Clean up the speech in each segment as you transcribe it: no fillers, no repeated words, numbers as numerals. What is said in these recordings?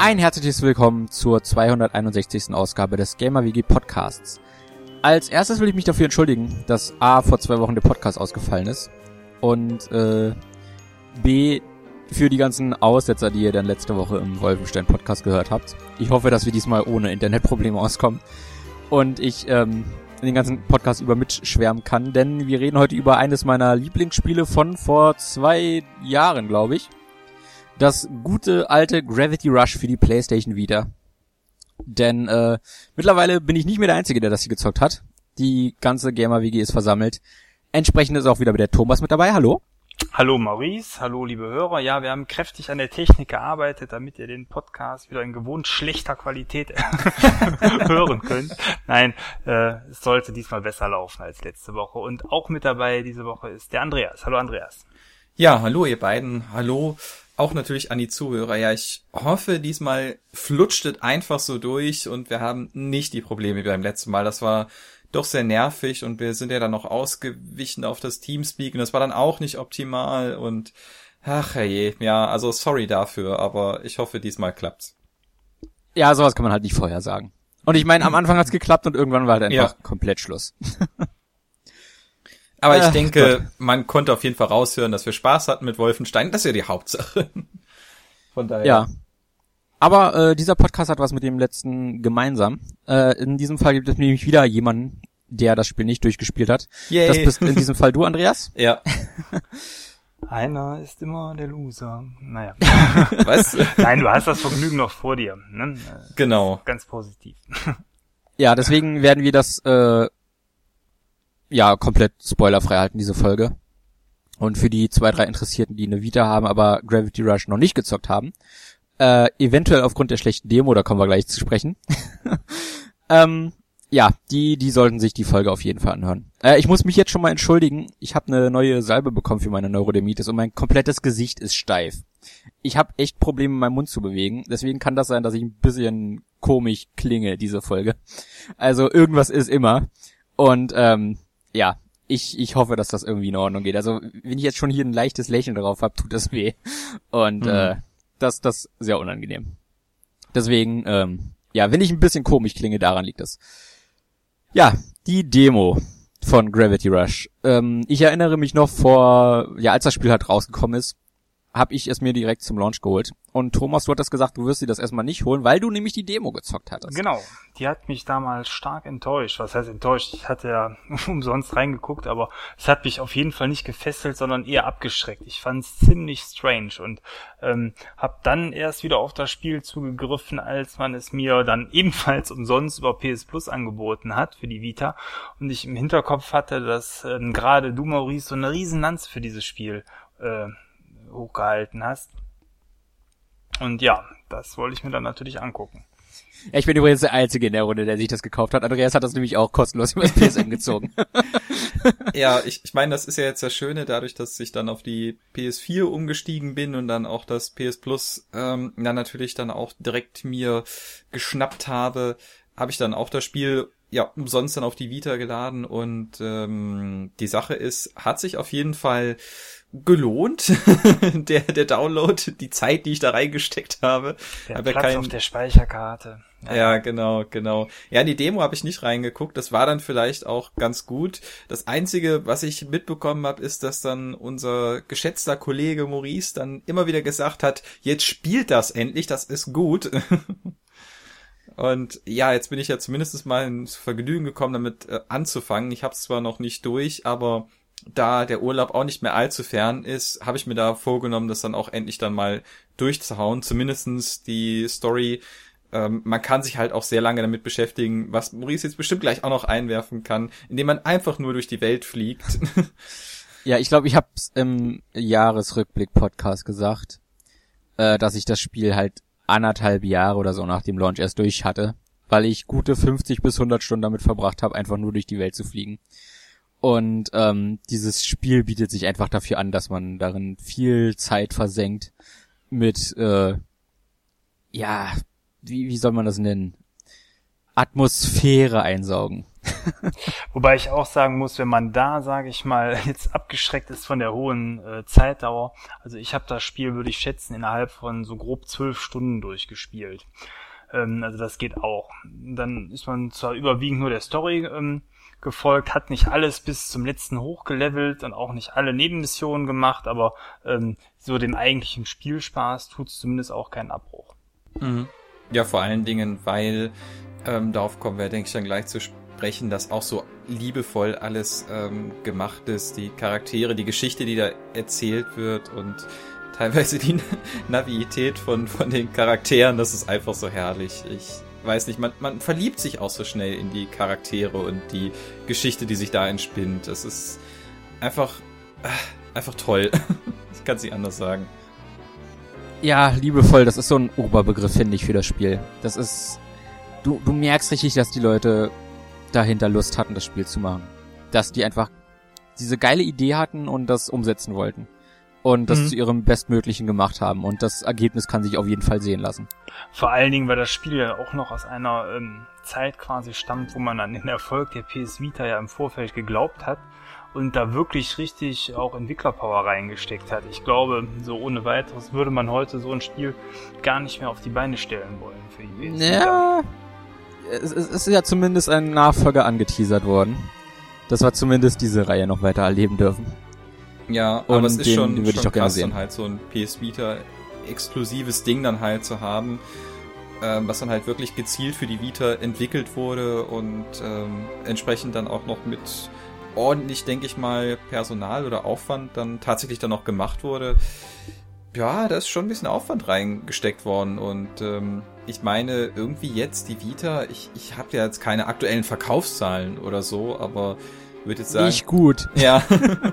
Ein herzliches Willkommen zur 261. Ausgabe des GamerWG Podcasts. Als erstes will ich mich dafür entschuldigen, dass A, vor 2 Wochen der Podcast ausgefallen ist und B, für die ganzen Aussetzer, die ihr dann letzte Woche im Wolfenstein-Podcast gehört habt. Ich hoffe, dass wir diesmal ohne Internetprobleme auskommen und ich den ganzen Podcast über mitschwärmen kann, denn wir reden heute über eines meiner Lieblingsspiele von vor 2 Jahren, glaube ich. Das gute alte Gravity Rush für die PlayStation Vita. Denn mittlerweile bin ich nicht mehr der Einzige, der das hier gezockt hat. Die ganze Gamer-WG ist versammelt. Entsprechend ist auch wieder der Thomas mit dabei. Hallo. Hallo Maurice, hallo liebe Hörer. Ja, wir haben kräftig an der Technik gearbeitet, damit ihr den Podcast wieder in gewohnt schlechter Qualität hören könnt. Nein, es sollte diesmal besser laufen als letzte Woche. Und auch mit dabei diese Woche ist der Andreas. Hallo Andreas. Ja, hallo ihr beiden. Hallo auch natürlich an die Zuhörer. Ja, ich hoffe, diesmal flutscht es einfach so durch und wir haben nicht die Probleme wie beim letzten Mal. Das war doch sehr nervig und wir sind ja dann noch ausgewichen auf das Teamspeak und das war dann auch nicht optimal und ach herrje, ja, also sorry dafür, aber ich hoffe, diesmal klappt's. Ja, sowas kann man halt nicht vorher sagen. Und ich meine, am Anfang hat's geklappt und irgendwann war halt einfach komplett Schluss. Aber ich denke, man konnte auf jeden Fall raushören, dass wir Spaß hatten mit Wolfenstein. Das ist ja die Hauptsache. Von daher. Ja. Aber dieser Podcast hat was mit dem letzten gemeinsam. In diesem Fall gibt es nämlich wieder jemanden, der das Spiel nicht durchgespielt hat. Yay. Das bist in diesem Fall du, Andreas. Ja. Einer ist immer der Loser. Naja. Was? Nein, du hast das Vergnügen noch vor dir. Ne? Genau. Ganz positiv. Ja, deswegen werden wir das komplett spoilerfrei halten, diese Folge. Und für die 2, 3 Interessierten, die eine Vita haben, aber Gravity Rush noch nicht gezockt haben, eventuell aufgrund der schlechten Demo, da kommen wir gleich zu sprechen, die sollten sich die Folge auf jeden Fall anhören. Ich muss mich jetzt schon mal entschuldigen, ich habe eine neue Salbe bekommen für meine Neurodermitis und mein komplettes Gesicht ist steif. Ich habe echt Probleme, meinen Mund zu bewegen, deswegen kann das sein, dass ich ein bisschen komisch klinge, diese Folge. Also irgendwas ist immer. Und ich hoffe, dass das irgendwie in Ordnung geht. Also wenn ich jetzt schon hier ein leichtes Lächeln drauf habe, tut das weh. Und das ist sehr unangenehm. Deswegen, wenn ich ein bisschen komisch klinge, daran liegt das. Ja, die Demo von Gravity Rush. Ich erinnere mich noch als das Spiel halt rausgekommen ist, habe ich es mir direkt zum Launch geholt. Und Thomas, du hattest gesagt, du wirst dir das erstmal nicht holen, weil du nämlich die Demo gezockt hattest. Genau, die hat mich damals stark enttäuscht. Was heißt enttäuscht? Ich hatte ja umsonst reingeguckt, aber es hat mich auf jeden Fall nicht gefesselt, sondern eher abgeschreckt. Ich fand es ziemlich strange und habe dann erst wieder auf das Spiel zugegriffen, als man es mir dann ebenfalls umsonst über PS Plus angeboten hat für die Vita. Und ich im Hinterkopf hatte, dass gerade du, Maurice, so eine riesen Lanze für dieses Spiel hochgehalten hast. Und ja, das wollte ich mir dann natürlich angucken. Ja, ich bin übrigens der Einzige in der Runde, der sich das gekauft hat. Andreas hat das nämlich auch kostenlos über das PSN gezogen. Ja, ich meine, das ist ja jetzt das Schöne, dadurch, dass ich dann auf die PS4 umgestiegen bin und dann auch das PS Plus dann natürlich dann auch direkt mir geschnappt habe ich dann auch das Spiel umsonst dann auf die Vita geladen und die Sache ist, hat sich auf jeden Fall gelohnt, der Download, die Zeit, die ich da reingesteckt habe. Der Platz auf der Speicherkarte. Ja, genau. Ja, in die Demo habe ich nicht reingeguckt, das war dann vielleicht auch ganz gut. Das Einzige, was ich mitbekommen habe, ist, dass dann unser geschätzter Kollege Maurice dann immer wieder gesagt hat, jetzt spielt das endlich, das ist gut. Und ja, jetzt bin ich ja zumindest mal ins Vergnügen gekommen, damit anzufangen. Ich habe es zwar noch nicht durch, aber da der Urlaub auch nicht mehr allzu fern ist, habe ich mir da vorgenommen, das dann auch endlich dann mal durchzuhauen. Zumindestens die Story, man kann sich halt auch sehr lange damit beschäftigen, was Maurice jetzt bestimmt gleich auch noch einwerfen kann, indem man einfach nur durch die Welt fliegt. Ja, ich glaube, ich habe es im Jahresrückblick-Podcast gesagt, dass ich das Spiel halt 1,5 Jahre oder so nach dem Launch erst durch hatte, weil ich gute 50 bis 100 Stunden damit verbracht habe, einfach nur durch die Welt zu fliegen. Und dieses Spiel bietet sich einfach dafür an, dass man darin viel Zeit versenkt mit, wie soll man das nennen? Atmosphäre einsaugen. Wobei ich auch sagen muss, wenn man da, sage ich mal, jetzt abgeschreckt ist von der hohen Zeitdauer, also ich habe das Spiel, würde ich schätzen, innerhalb von so grob 12 Stunden durchgespielt. Also das geht auch. Dann ist man zwar überwiegend nur der Story gefolgt, hat nicht alles bis zum letzten hochgelevelt und auch nicht alle Nebenmissionen gemacht, aber so dem eigentlichen Spielspaß tut es zumindest auch keinen Abbruch. Mhm. Ja, vor allen Dingen, weil darauf kommen wir, denke ich, dann gleich zu sprechen, dass auch so liebevoll alles gemacht ist, die Charaktere, die Geschichte, die da erzählt wird und teilweise die Naivität von den Charakteren, das ist einfach so herrlich. Ich weiß nicht, man verliebt sich auch so schnell in die Charaktere und die Geschichte, die sich da entspinnt. Das ist einfach toll. Ich kann es nicht anders sagen. Ja, liebevoll, das ist so ein Oberbegriff, finde ich, für das Spiel. Das ist, du merkst richtig, dass die Leute dahinter Lust hatten, das Spiel zu machen. Dass die einfach diese geile Idee hatten und das umsetzen wollten. Und das zu ihrem Bestmöglichen gemacht haben. Und das Ergebnis kann sich auf jeden Fall sehen lassen. Vor allen Dingen, weil das Spiel ja auch noch aus einer Zeit quasi stammt, wo man an den Erfolg der PS Vita ja im Vorfeld geglaubt hat und da wirklich richtig auch Entwicklerpower reingesteckt hat. Ich glaube, so ohne weiteres würde man heute so ein Spiel gar nicht mehr auf die Beine stellen wollen für die PS Vita. Ja, es ist ja zumindest ein Nachfolger angeteasert worden. Dass wir zumindest diese Reihe noch weiter erleben dürfen. Ja, und aber es ist schon würde ich doch gerne krass, sehen. dann halt so ein PS Vita exklusives Ding dann halt zu haben, was dann halt wirklich gezielt für die Vita entwickelt wurde und entsprechend dann auch noch mit ordentlich, denke ich mal, Personal oder Aufwand dann tatsächlich dann noch gemacht wurde. Ja, da ist schon ein bisschen Aufwand reingesteckt worden und ich meine, irgendwie jetzt die Vita, ich habe ja jetzt keine aktuellen Verkaufszahlen oder so, aber würde jetzt sagen... Nicht gut. Ja.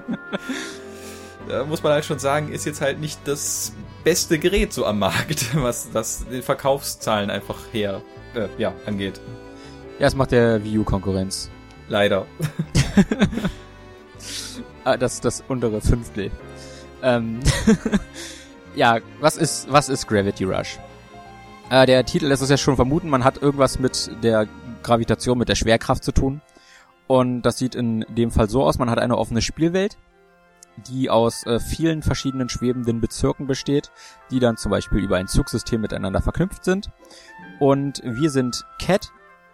Da muss man halt schon sagen, ist jetzt halt nicht das beste Gerät so am Markt, was das den Verkaufszahlen einfach angeht. Ja, es macht der Wii U Konkurrenz. Leider. Das untere Fünftel. Ja, was ist Gravity Rush? Der Titel lässt es ja schon vermuten, man hat irgendwas mit der Gravitation, mit der Schwerkraft zu tun. Und das sieht in dem Fall so aus, man hat eine offene Spielwelt, die aus vielen verschiedenen schwebenden Bezirken besteht, die dann zum Beispiel über ein Zugsystem miteinander verknüpft sind. Und wir sind Cat,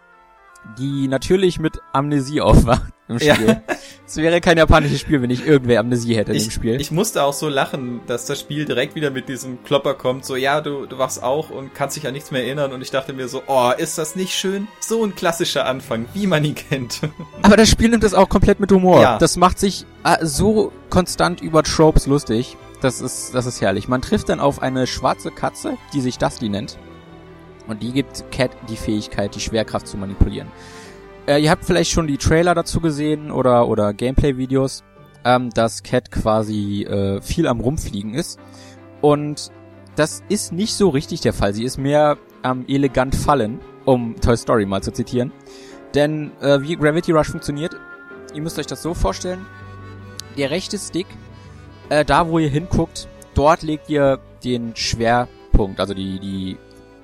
die natürlich mit Amnesie aufwacht im Spiel. Ja. Es wäre kein japanisches Spiel, wenn ich irgendwer Amnesie hätte in dem Spiel. Ich musste auch so lachen, dass das Spiel direkt wieder mit diesem Klopper kommt, so, ja, du wachst auch und kannst dich an nichts mehr erinnern und ich dachte mir so, oh, ist das nicht schön? So ein klassischer Anfang, wie man ihn kennt. Aber das Spiel nimmt das auch komplett mit Humor. Ja. Das macht sich so konstant über Tropes lustig. Das ist herrlich. Man trifft dann auf eine schwarze Katze, die sich Dusty nennt. Und die gibt Cat die Fähigkeit, die Schwerkraft zu manipulieren. Ihr habt vielleicht schon die Trailer dazu gesehen oder Gameplay-Videos, dass Cat quasi viel am Rumfliegen ist. Und das ist nicht so richtig der Fall. Sie ist mehr am elegant fallen, um Toy Story mal zu zitieren. Denn wie Gravity Rush funktioniert, ihr müsst euch das so vorstellen, der rechte Stick, da wo ihr hinguckt, dort legt ihr den Schwerpunkt, also die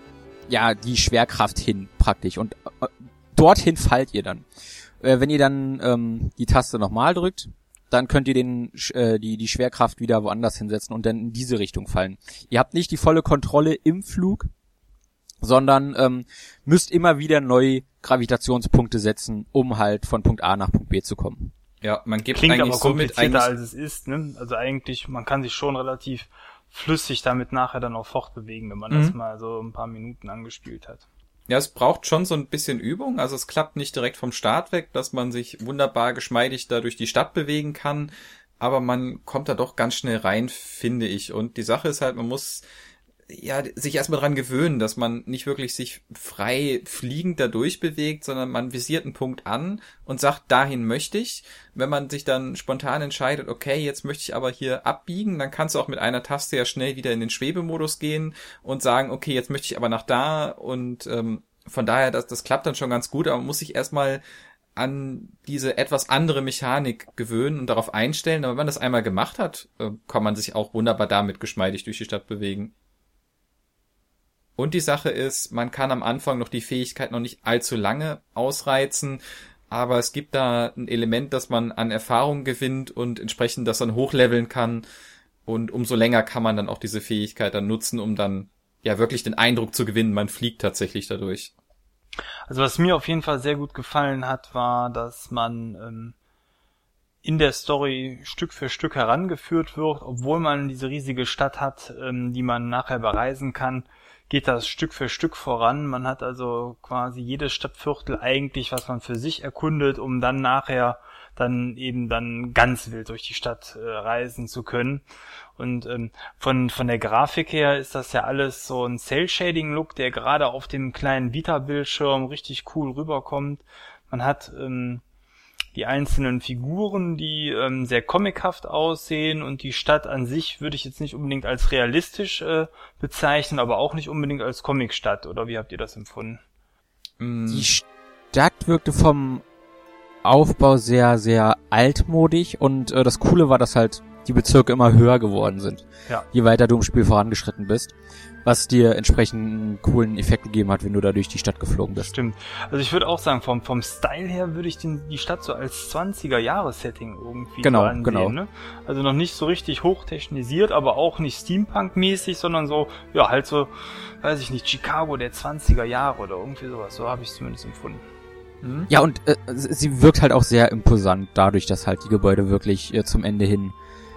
Schwerkraft hin praktisch und dorthin fallt ihr dann. Wenn ihr dann die Taste nochmal drückt, dann könnt ihr die Schwerkraft wieder woanders hinsetzen und dann in diese Richtung fallen. Ihr habt nicht die volle Kontrolle im Flug, sondern müsst immer wieder neue Gravitationspunkte setzen, um halt von Punkt A nach Punkt B zu kommen. Ja, man gibt Klingt eigentlich aber somit komplizierter als es ist, ne? Also eigentlich, man kann sich schon relativ flüssig damit nachher dann auch fortbewegen, wenn man das mal so ein paar Minuten angespielt hat. Ja, es braucht schon so ein bisschen Übung, also es klappt nicht direkt vom Start weg, dass man sich wunderbar geschmeidig da durch die Stadt bewegen kann, aber man kommt da doch ganz schnell rein, finde ich. Und die Sache ist halt, man muss ja sich erstmal dran gewöhnen, dass man nicht wirklich sich frei fliegend da durchbewegt, sondern man visiert einen Punkt an und sagt, dahin möchte ich. Wenn man sich dann spontan entscheidet, okay, jetzt möchte ich aber hier abbiegen, dann kannst du auch mit einer Taste ja schnell wieder in den Schwebemodus gehen und sagen, okay, jetzt möchte ich aber nach da und von daher, das klappt dann schon ganz gut, aber man muss sich erstmal an diese etwas andere Mechanik gewöhnen und darauf einstellen. Aber wenn man das einmal gemacht hat, kann man sich auch wunderbar damit geschmeidig durch die Stadt bewegen. Und die Sache ist, man kann am Anfang noch die Fähigkeit noch nicht allzu lange ausreizen. aber es gibt da ein Element, dass man an Erfahrung gewinnt und entsprechend das dann hochleveln kann und umso länger kann man dann auch diese Fähigkeit dann nutzen, um dann ja wirklich den Eindruck zu gewinnen, man fliegt tatsächlich dadurch. Also was mir auf jeden Fall sehr gut gefallen hat, war, dass man in der Story Stück für Stück herangeführt wird, obwohl man diese riesige Stadt hat, die man nachher bereisen kann, geht das Stück für Stück voran. Man hat also quasi jedes Stadtviertel eigentlich, was man für sich erkundet, um dann nachher dann ganz wild durch die Stadt reisen zu können. Und von der Grafik her ist das ja alles so ein Cel-Shading-Look, der gerade auf dem kleinen Vita-Bildschirm richtig cool rüberkommt. Man hat die einzelnen Figuren, die sehr comichaft aussehen, und die Stadt an sich würde ich jetzt nicht unbedingt als realistisch bezeichnen, aber auch nicht unbedingt als Comicstadt. Oder wie habt ihr das empfunden? Die Stadt wirkte vom Aufbau sehr, sehr altmodisch, und das Coole war, dass halt die Bezirke immer höher geworden sind, ja, je weiter du im Spiel vorangeschritten bist, was dir entsprechend einen coolen Effekt gegeben hat, wenn du da durch die Stadt geflogen bist. Stimmt. Also ich würde auch sagen, vom Style her würde ich die Stadt so als 20er-Jahres-Setting irgendwie so ansehen. Genau. Ne? Also noch nicht so richtig hochtechnisiert, aber auch nicht Steampunk-mäßig, sondern so, ja, halt so, weiß ich nicht, Chicago der 20er Jahre oder irgendwie sowas. So habe ich es zumindest empfunden. Ja, und sie wirkt halt auch sehr imposant, dadurch, dass halt die Gebäude wirklich zum Ende hin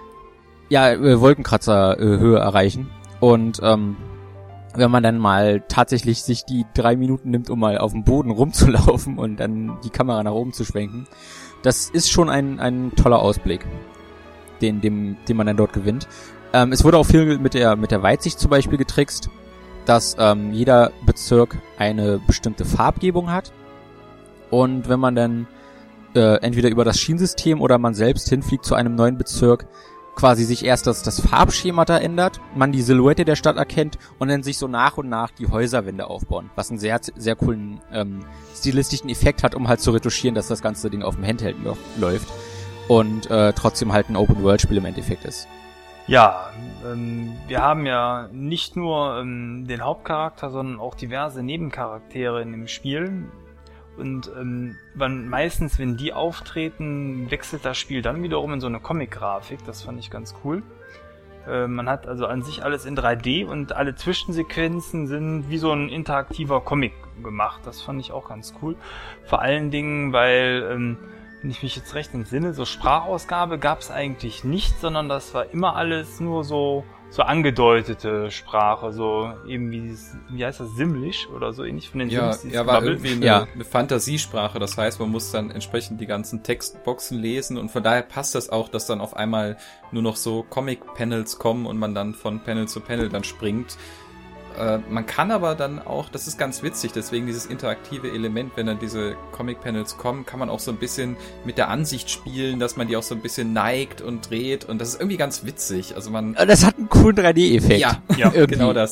Wolkenkratzer-Höhe erreichen. Und wenn man dann mal tatsächlich sich die 3 Minuten nimmt, um mal auf dem Boden rumzulaufen und dann die Kamera nach oben zu schwenken, das ist schon ein toller Ausblick, den man dann dort gewinnt. Es wurde auch viel mit der Weitsicht zum Beispiel getrickst, dass jeder Bezirk eine bestimmte Farbgebung hat. Und wenn man dann entweder über das Schienensystem oder man selbst hinfliegt zu einem neuen Bezirk, quasi sich erst das Farbschema da ändert, man die Silhouette der Stadt erkennt und dann sich so nach und nach die Häuserwände aufbauen, was einen sehr, sehr coolen stilistischen Effekt hat, um halt zu retuschieren, dass das ganze Ding auf dem Handheld noch läuft und trotzdem halt ein Open-World-Spiel im Endeffekt ist. Ja, wir haben ja nicht nur den Hauptcharakter, sondern auch diverse Nebencharaktere in dem Spiel. Und meistens, wenn die auftreten, wechselt das Spiel dann wiederum in so eine Comic-Grafik. Das fand ich ganz cool. Man hat also an sich alles in 3D und alle Zwischensequenzen sind wie so ein interaktiver Comic gemacht. Das fand ich auch ganz cool. Vor allen Dingen, weil, wenn ich mich jetzt recht entsinne, so Sprachausgabe gab es eigentlich nicht, sondern das war immer alles nur so angedeutete Sprache, so eben wie heißt das, Simlish oder so ähnlich von den Sims. Ja, war irgendwie eine Fantasiesprache, das heißt, man muss dann entsprechend die ganzen Textboxen lesen und von daher passt das auch, dass dann auf einmal nur noch so Comic-Panels kommen und man dann von Panel zu Panel dann springt. Man kann aber dann auch, das ist ganz witzig, deswegen dieses interaktive Element, wenn dann diese Comic-Panels kommen, kann man auch so ein bisschen mit der Ansicht spielen, dass man die auch so ein bisschen neigt und dreht und das ist irgendwie ganz witzig. Also das hat einen coolen 3D-Effekt. Ja, genau das.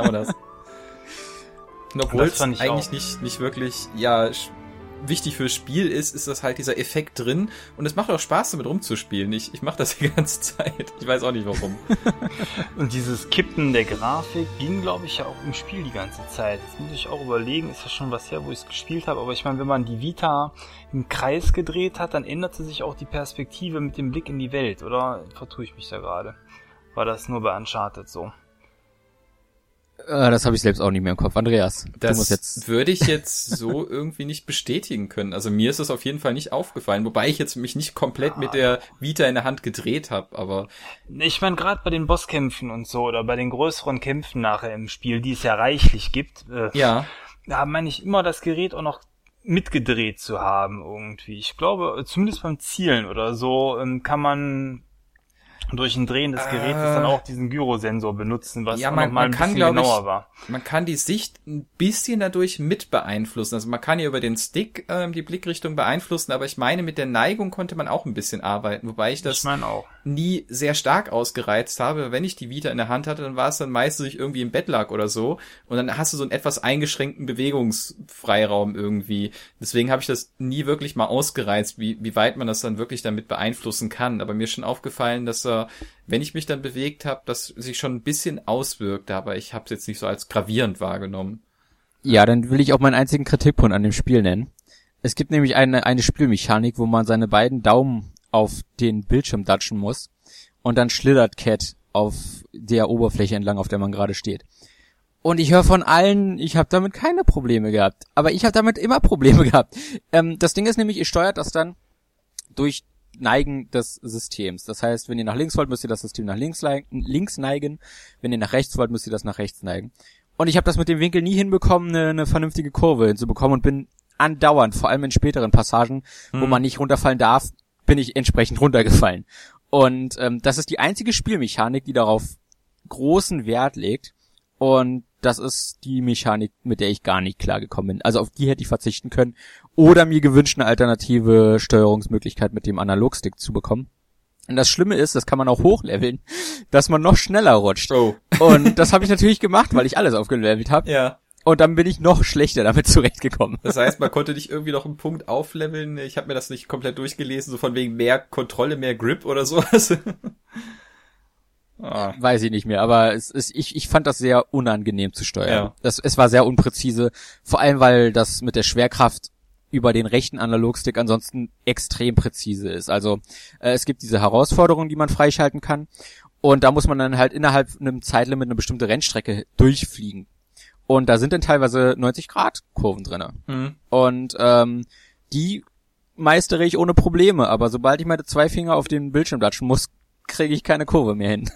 Und obwohl es eigentlich nicht wirklich, wichtig fürs Spiel ist das halt dieser Effekt drin und es macht auch Spaß damit rumzuspielen. Ich mache das die ganze Zeit. Ich weiß auch nicht warum. Und dieses Kippen der Grafik ging, glaube ich, ja auch im Spiel die ganze Zeit. Jetzt muss ich auch überlegen, ist ja schon was her, wo ich es gespielt habe, aber ich meine, wenn man die Vita im Kreis gedreht hat, dann änderte sich auch die Perspektive mit dem Blick in die Welt, oder vertue ich mich da gerade? War das nur bei Uncharted so? Das habe ich selbst auch nicht mehr im Kopf. Andreas, das würde ich jetzt so irgendwie nicht bestätigen können. Also mir ist das auf jeden Fall nicht aufgefallen, wobei ich jetzt mich nicht komplett mit der Vita in der Hand gedreht habe, aber... Ich meine, gerade bei den Bosskämpfen und so, oder bei den größeren Kämpfen nachher im Spiel, die es ja reichlich gibt, da meine ich immer das Gerät auch noch mitgedreht zu haben irgendwie. Ich glaube, zumindest beim Zielen oder so kann man durch ein Drehen des Geräts dann auch diesen Gyrosensor benutzen, was noch mal ein bisschen genauer war. Man kann die Sicht ein bisschen dadurch mit beeinflussen. Also man kann ja über den Stick die Blickrichtung beeinflussen, aber ich meine, mit der Neigung konnte man auch ein bisschen arbeiten, wobei ich das nie sehr stark ausgereizt habe. Wenn ich die Vita in der Hand hatte, dann war es dann meistens, dass ich irgendwie im Bett lag oder so und dann hast du so einen etwas eingeschränkten Bewegungsfreiraum irgendwie. Deswegen habe ich das nie wirklich mal ausgereizt, wie weit man das dann wirklich damit beeinflussen kann. Aber mir ist schon aufgefallen, dass wenn ich mich dann bewegt habe, das sich schon ein bisschen auswirkte, aber ich habe es jetzt nicht so als gravierend wahrgenommen. Ja, dann will ich auch meinen einzigen Kritikpunkt an dem Spiel nennen. Es gibt nämlich eine Spielmechanik, wo man seine beiden Daumen auf den Bildschirm datschen muss und dann schlittert Cat auf der Oberfläche entlang, auf der man gerade steht. Und ich höre von allen, ich habe damit keine Probleme gehabt. Aber ich habe damit immer Probleme gehabt. Das Ding ist nämlich, ihr steuert das dann durch Neigen des Systems. Das heißt, wenn ihr nach links wollt, müsst ihr das System nach links neigen. Wenn ihr nach rechts wollt, müsst ihr das nach rechts neigen. Und ich habe das mit dem Winkel nie hinbekommen, eine vernünftige Kurve hinzubekommen und bin andauernd, vor allem in späteren Passagen, wo man nicht runterfallen darf, bin ich entsprechend runtergefallen. Und das ist die einzige Spielmechanik, die darauf großen Wert legt. Und das ist die Mechanik, mit der ich gar nicht klargekommen bin. Also auf die hätte ich verzichten können. Oder mir gewünscht, eine alternative Steuerungsmöglichkeit mit dem Analogstick zu bekommen. Und das Schlimme ist, das kann man auch hochleveln, dass man noch schneller rutscht. Oh. Und das habe ich natürlich gemacht, weil ich alles aufgelevelt habe. Ja. Und dann bin ich noch schlechter damit zurechtgekommen. Das heißt, man konnte nicht irgendwie noch einen Punkt aufleveln. Ich habe mir das nicht komplett durchgelesen, so von wegen mehr Kontrolle, mehr Grip oder sowas. Weiß ich nicht mehr, aber ich fand das sehr unangenehm zu steuern. Ja. Es war sehr unpräzise, vor allem weil das mit der Schwerkraft über den rechten Analogstick ansonsten extrem präzise ist. Also es gibt diese Herausforderungen, die man freischalten kann, und da muss man dann halt innerhalb einem Zeitlimit eine bestimmte Rennstrecke durchfliegen. Und da sind dann teilweise 90-Grad-Kurven drinne. Mhm. Und die meistere ich ohne Probleme, aber sobald ich meine 2 Finger auf den Bildschirm datschen muss, kriege ich keine Kurve mehr hin.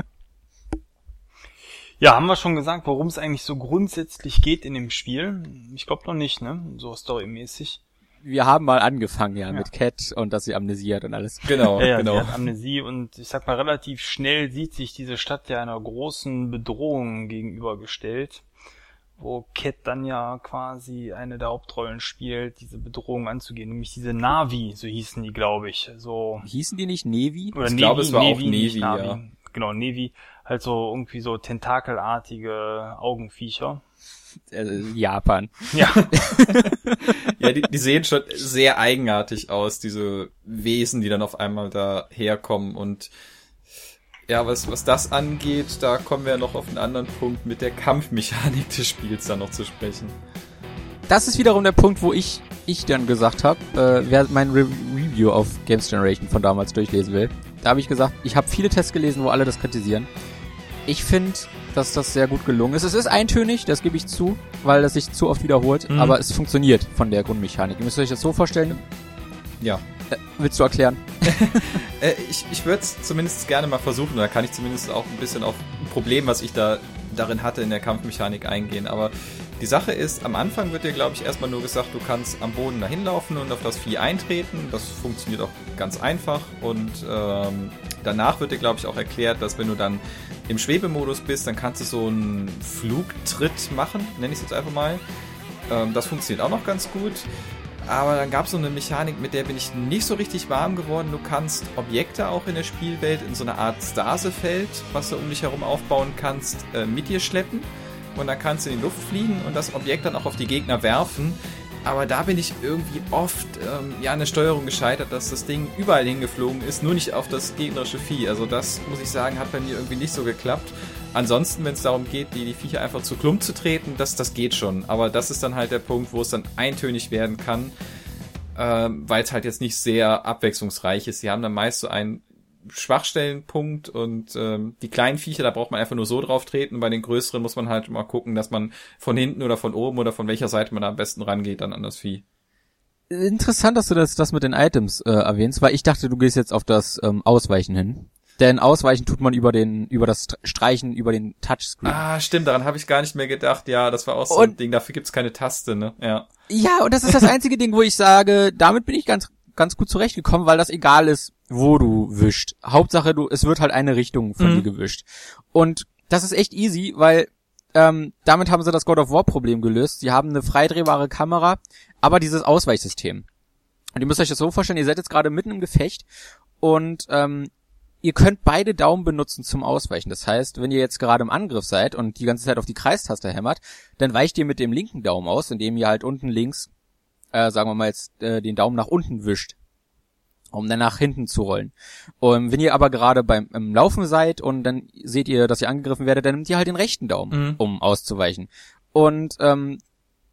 Ja, haben wir schon gesagt, worum es eigentlich so grundsätzlich geht in dem Spiel? Ich glaube noch nicht, ne? So storymäßig. Wir haben mal angefangen, ja, mit Cat und dass sie amnesiert und alles. Genau, ja, genau. Sie hat Amnesie und ich sag mal, relativ schnell sieht sich diese Stadt ja einer großen Bedrohung gegenübergestellt, wo Cat dann ja quasi eine der Hauptrollen spielt, diese Bedrohung anzugehen, nämlich diese Navi, so hießen die, glaube ich. So hießen die nicht Navy? oder Ich Navy, glaube, es war auch nicht Navy, Navi. ja. Genau, Navy, halt so irgendwie so tentakelartige Augenviecher. Japan. Ja. Ja, die sehen schon sehr eigenartig aus, diese Wesen, die dann auf einmal da herkommen. Und ja, was das angeht, da kommen wir noch auf einen anderen Punkt mit der Kampfmechanik des Spiels dann noch zu sprechen. Das ist wiederum der Punkt, wo ich dann gesagt habe, wer mein Review auf Games Generation von damals durchlesen will, da habe ich gesagt, ich habe viele Tests gelesen, wo alle das kritisieren. Ich finde, dass das sehr gut gelungen ist. Es ist eintönig, das gebe ich zu, weil das sich zu oft wiederholt, aber es funktioniert von der Grundmechanik. Ihr müsst euch das so vorstellen. Ja. Willst du erklären? Ich würde es zumindest gerne mal versuchen, da kann ich zumindest auch ein bisschen auf ein Problem, was ich darin hatte, in der Kampfmechanik eingehen. Aber die Sache ist, am Anfang wird dir, glaube ich, erstmal nur gesagt, du kannst am Boden dahin laufen und auf das Vieh eintreten. Das funktioniert auch ganz einfach. Und danach wird dir, glaube ich, auch erklärt, dass wenn du dann im Schwebemodus bist, dann kannst du so einen Flugtritt machen, nenne ich es jetzt einfach mal. Das funktioniert auch noch ganz gut. Aber dann gab es so eine Mechanik, mit der bin ich nicht so richtig warm geworden. Du kannst Objekte auch in der Spielwelt in so einer Art Stasefeld, was du um dich herum aufbauen kannst, mit dir schleppen. Und dann kannst du in die Luft fliegen und das Objekt dann auch auf die Gegner werfen. Aber da bin ich irgendwie oft an der Steuerung gescheitert, dass das Ding überall hingeflogen ist, nur nicht auf das gegnerische Vieh. Also das, muss ich sagen, hat bei mir irgendwie nicht so geklappt. Ansonsten, wenn es darum geht, die Viecher einfach zu Klump zu treten, das geht schon. Aber das ist dann halt der Punkt, wo es dann eintönig werden kann, weil es halt jetzt nicht sehr abwechslungsreich ist. Sie haben dann meist so einen Schwachstellenpunkt und die kleinen Viecher, da braucht man einfach nur so drauf treten. Bei den größeren muss man halt mal gucken, dass man von hinten oder von oben oder von welcher Seite man da am besten rangeht dann an das Vieh. Interessant, dass du das mit den Items erwähnst, weil ich dachte, du gehst jetzt auf das Ausweichen hin. Denn ausweichen tut man über das Streichen über den Touchscreen. Ah, stimmt, daran habe ich gar nicht mehr gedacht. Ja, das war auch so ein Ding, dafür gibt's keine Taste, ne? Ja. Ja, und das ist das einzige Ding, wo ich sage, damit bin ich ganz gut zurechtgekommen, weil das egal ist, wo du wischst. Hauptsache, es wird halt eine Richtung von dir gewischt. Und das ist echt easy, weil damit haben sie das God of War Problem gelöst. Sie haben eine freidrehbare Kamera, aber dieses Ausweichsystem. Und ihr müsst euch das so vorstellen, ihr seid jetzt gerade mitten im Gefecht und ihr könnt beide Daumen benutzen zum Ausweichen. Das heißt, wenn ihr jetzt gerade im Angriff seid und die ganze Zeit auf die Kreistaste hämmert, dann weicht ihr mit dem linken Daumen aus, indem ihr halt unten links, sagen wir mal jetzt, den Daumen nach unten wischt, um dann nach hinten zu rollen. Und wenn ihr aber gerade beim Laufen seid und dann seht ihr, dass ihr angegriffen werdet, dann nehmt ihr halt den rechten Daumen, um auszuweichen. Und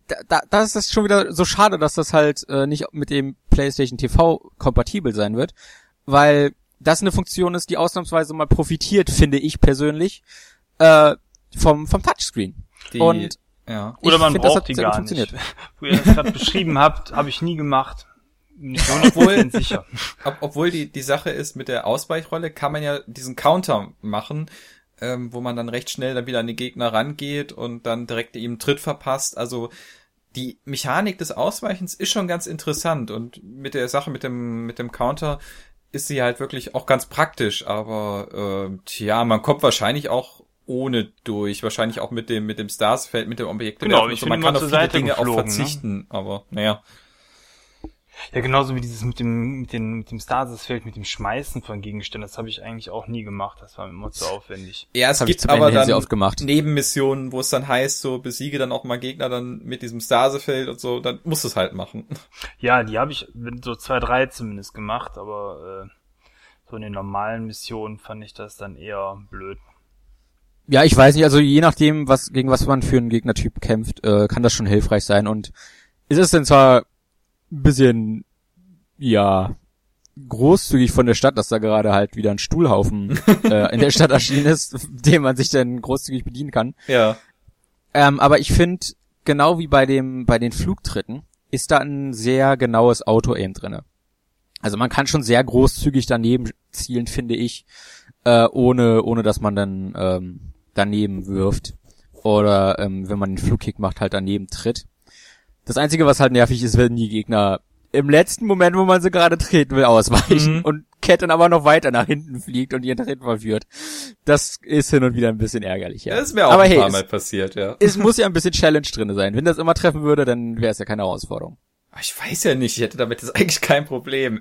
das ist schon wieder so schade, dass das halt nicht mit dem PlayStation TV kompatibel sein wird, weil das eine Funktion ist, die ausnahmsweise mal profitiert, finde ich persönlich, vom Touchscreen. Und oder man braucht die gar nicht. Wo ihr das gerade beschrieben habt, habe ich nie gemacht. Nicht 100% sicher. Obwohl die Sache ist, mit der Ausweichrolle kann man ja diesen Counter machen, wo man dann recht schnell dann wieder an den Gegner rangeht und dann direkt ihm einen Tritt verpasst. Also die Mechanik des Ausweichens ist schon ganz interessant und mit der Sache mit dem Counter ist sie halt wirklich auch ganz praktisch, aber man kommt wahrscheinlich auch ohne durch, wahrscheinlich auch mit dem Starsfeld, mit dem Objekte. Genau, ich man kann auf viele Dinge auch verzichten, aber naja. Ja, genauso wie dieses mit dem Stasisfeld, mit dem Schmeißen von Gegenständen, das habe ich eigentlich auch nie gemacht, das war immer zu aufwendig. Ja, es gibt aber dann Nebenmissionen, wo es dann heißt, so besiege dann auch mal Gegner dann mit diesem Stasifeld und so, dann musst du es halt machen. Ja, die habe ich so 2, 3 zumindest gemacht, aber so in den normalen Missionen fand ich das dann eher blöd. Ja, ich weiß nicht, also je nachdem, gegen was man für einen Gegnertyp kämpft, kann das schon hilfreich sein und es ist dann zwar ein bisschen, großzügig von der Stadt, dass da gerade halt wieder ein Stuhlhaufen in der Stadt erschienen ist, den man sich dann großzügig bedienen kann. Ja. Aber ich finde, genau wie bei den Flugtritten, ist da ein sehr genaues Auto-Aim drinne. Also man kann schon sehr großzügig daneben zielen, finde ich, ohne dass man dann daneben wirft. Oder wenn man den Flugkick macht, halt daneben tritt. Das Einzige, was halt nervig ist, wenn die Gegner im letzten Moment, wo man sie gerade treten will, ausweichen und Cat dann aber noch weiter nach hinten fliegt und ihren Tritt verführt. Das ist hin und wieder ein bisschen ärgerlich, ja. Das ist mir auch ein paar Mal passiert, ja. Es muss ja ein bisschen Challenge drin sein. Wenn das immer treffen würde, dann wäre es ja keine Herausforderung. Ich weiß ja nicht, ich hätte damit jetzt eigentlich kein Problem.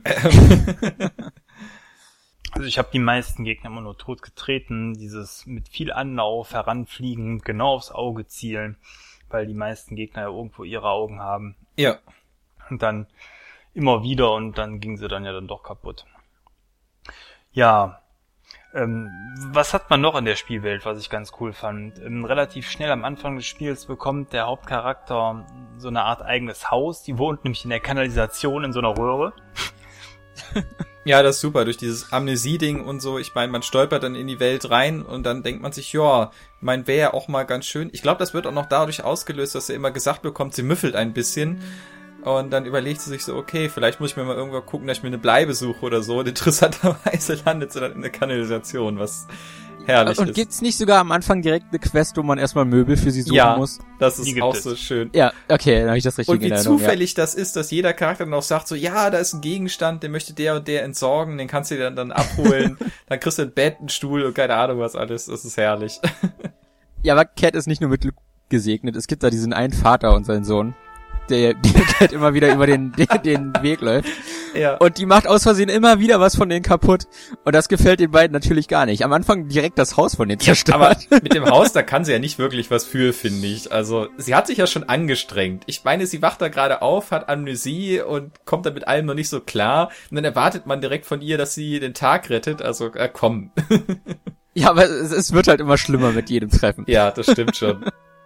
Also ich habe die meisten Gegner immer nur tot getreten, dieses mit viel Anlauf heranfliegen, genau aufs Auge zielen, weil die meisten Gegner ja irgendwo ihre Augen haben. Ja. Und dann immer wieder und dann ging sie dann ja dann doch kaputt. Ja, was hat man noch in der Spielwelt, was ich ganz cool fand? Relativ schnell am Anfang des Spiels bekommt der Hauptcharakter so eine Art eigenes Haus. Die wohnt nämlich in der Kanalisation in so einer Röhre. Ja, das ist super, durch dieses Amnesie-Ding und so. Ich meine, man stolpert dann in die Welt rein und dann denkt man sich, wäre ja auch mal ganz schön. Ich glaube, das wird auch noch dadurch ausgelöst, dass er immer gesagt bekommt, sie müffelt ein bisschen. Und dann überlegt sie sich so, okay, vielleicht muss ich mir mal irgendwo gucken, dass ich mir eine Bleibe suche oder so. Und interessanterweise landet sie dann in der Kanalisation, was herrlich ist. Und gibt's nicht sogar am Anfang direkt eine Quest, wo man erstmal Möbel für sie suchen muss? Ja, das ist auch so schön. Ja, okay, dann habe ich das richtig in Erinnerung. Und wie zufällig das ist, dass jeder Charakter dann auch sagt so, ja, da ist ein Gegenstand, den möchte der und der entsorgen, den kannst du dir dann abholen, dann kriegst du ein Bett, einen Stuhl und keine Ahnung was alles, das ist herrlich. Ja, aber Cat ist nicht nur mit Glück gesegnet, es gibt da diesen einen Vater und seinen Sohn, der Cat immer wieder über den Weg läuft. Ja. Und die macht aus Versehen immer wieder was von denen kaputt. Und das gefällt den beiden natürlich gar nicht. Am Anfang direkt das Haus von denen zerstört. Aber mit dem Haus, da kann sie ja nicht wirklich was für, finde ich. Also, sie hat sich ja schon angestrengt. Ich meine, sie wacht da gerade auf, hat Amnesie und kommt dann mit allem noch nicht so klar. Und dann erwartet man direkt von ihr, dass sie den Tag rettet. Also, komm. Ja, aber es wird halt immer schlimmer mit jedem Treffen. Ja, das stimmt schon.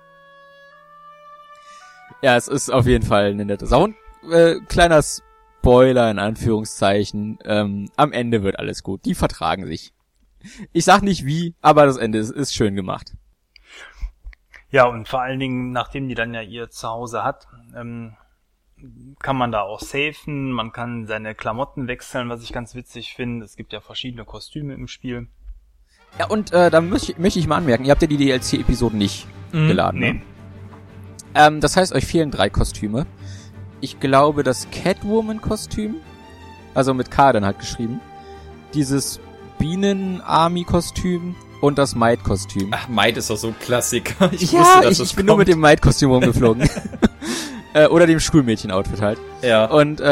Ja, es ist auf jeden Fall eine nette Sache. Und kleiner Spoiler in Anführungszeichen, am Ende wird alles gut. Die vertragen sich. Ich sag nicht wie, aber das Ende ist schön gemacht. Ja, und vor allen Dingen, nachdem die dann ja ihr Zuhause hat, kann man da auch safen, man kann seine Klamotten wechseln, was ich ganz witzig finde. Es gibt ja verschiedene Kostüme im Spiel. Ja, und da möchte ich mal anmerken, ihr habt ja die DLC-Episoden nicht geladen. Nee. Ne? Das heißt, euch fehlen 3 Kostüme. Ich glaube, das Catwoman-Kostüm, also mit K dann halt geschrieben, dieses Bienen-Army-Kostüm und das Might-Kostüm. Ach, Might ist doch so ein Klassiker. Ich bin nur mit dem Might-Kostüm rumgeflogen. Oder dem Schulmädchen-Outfit halt. Ja. Und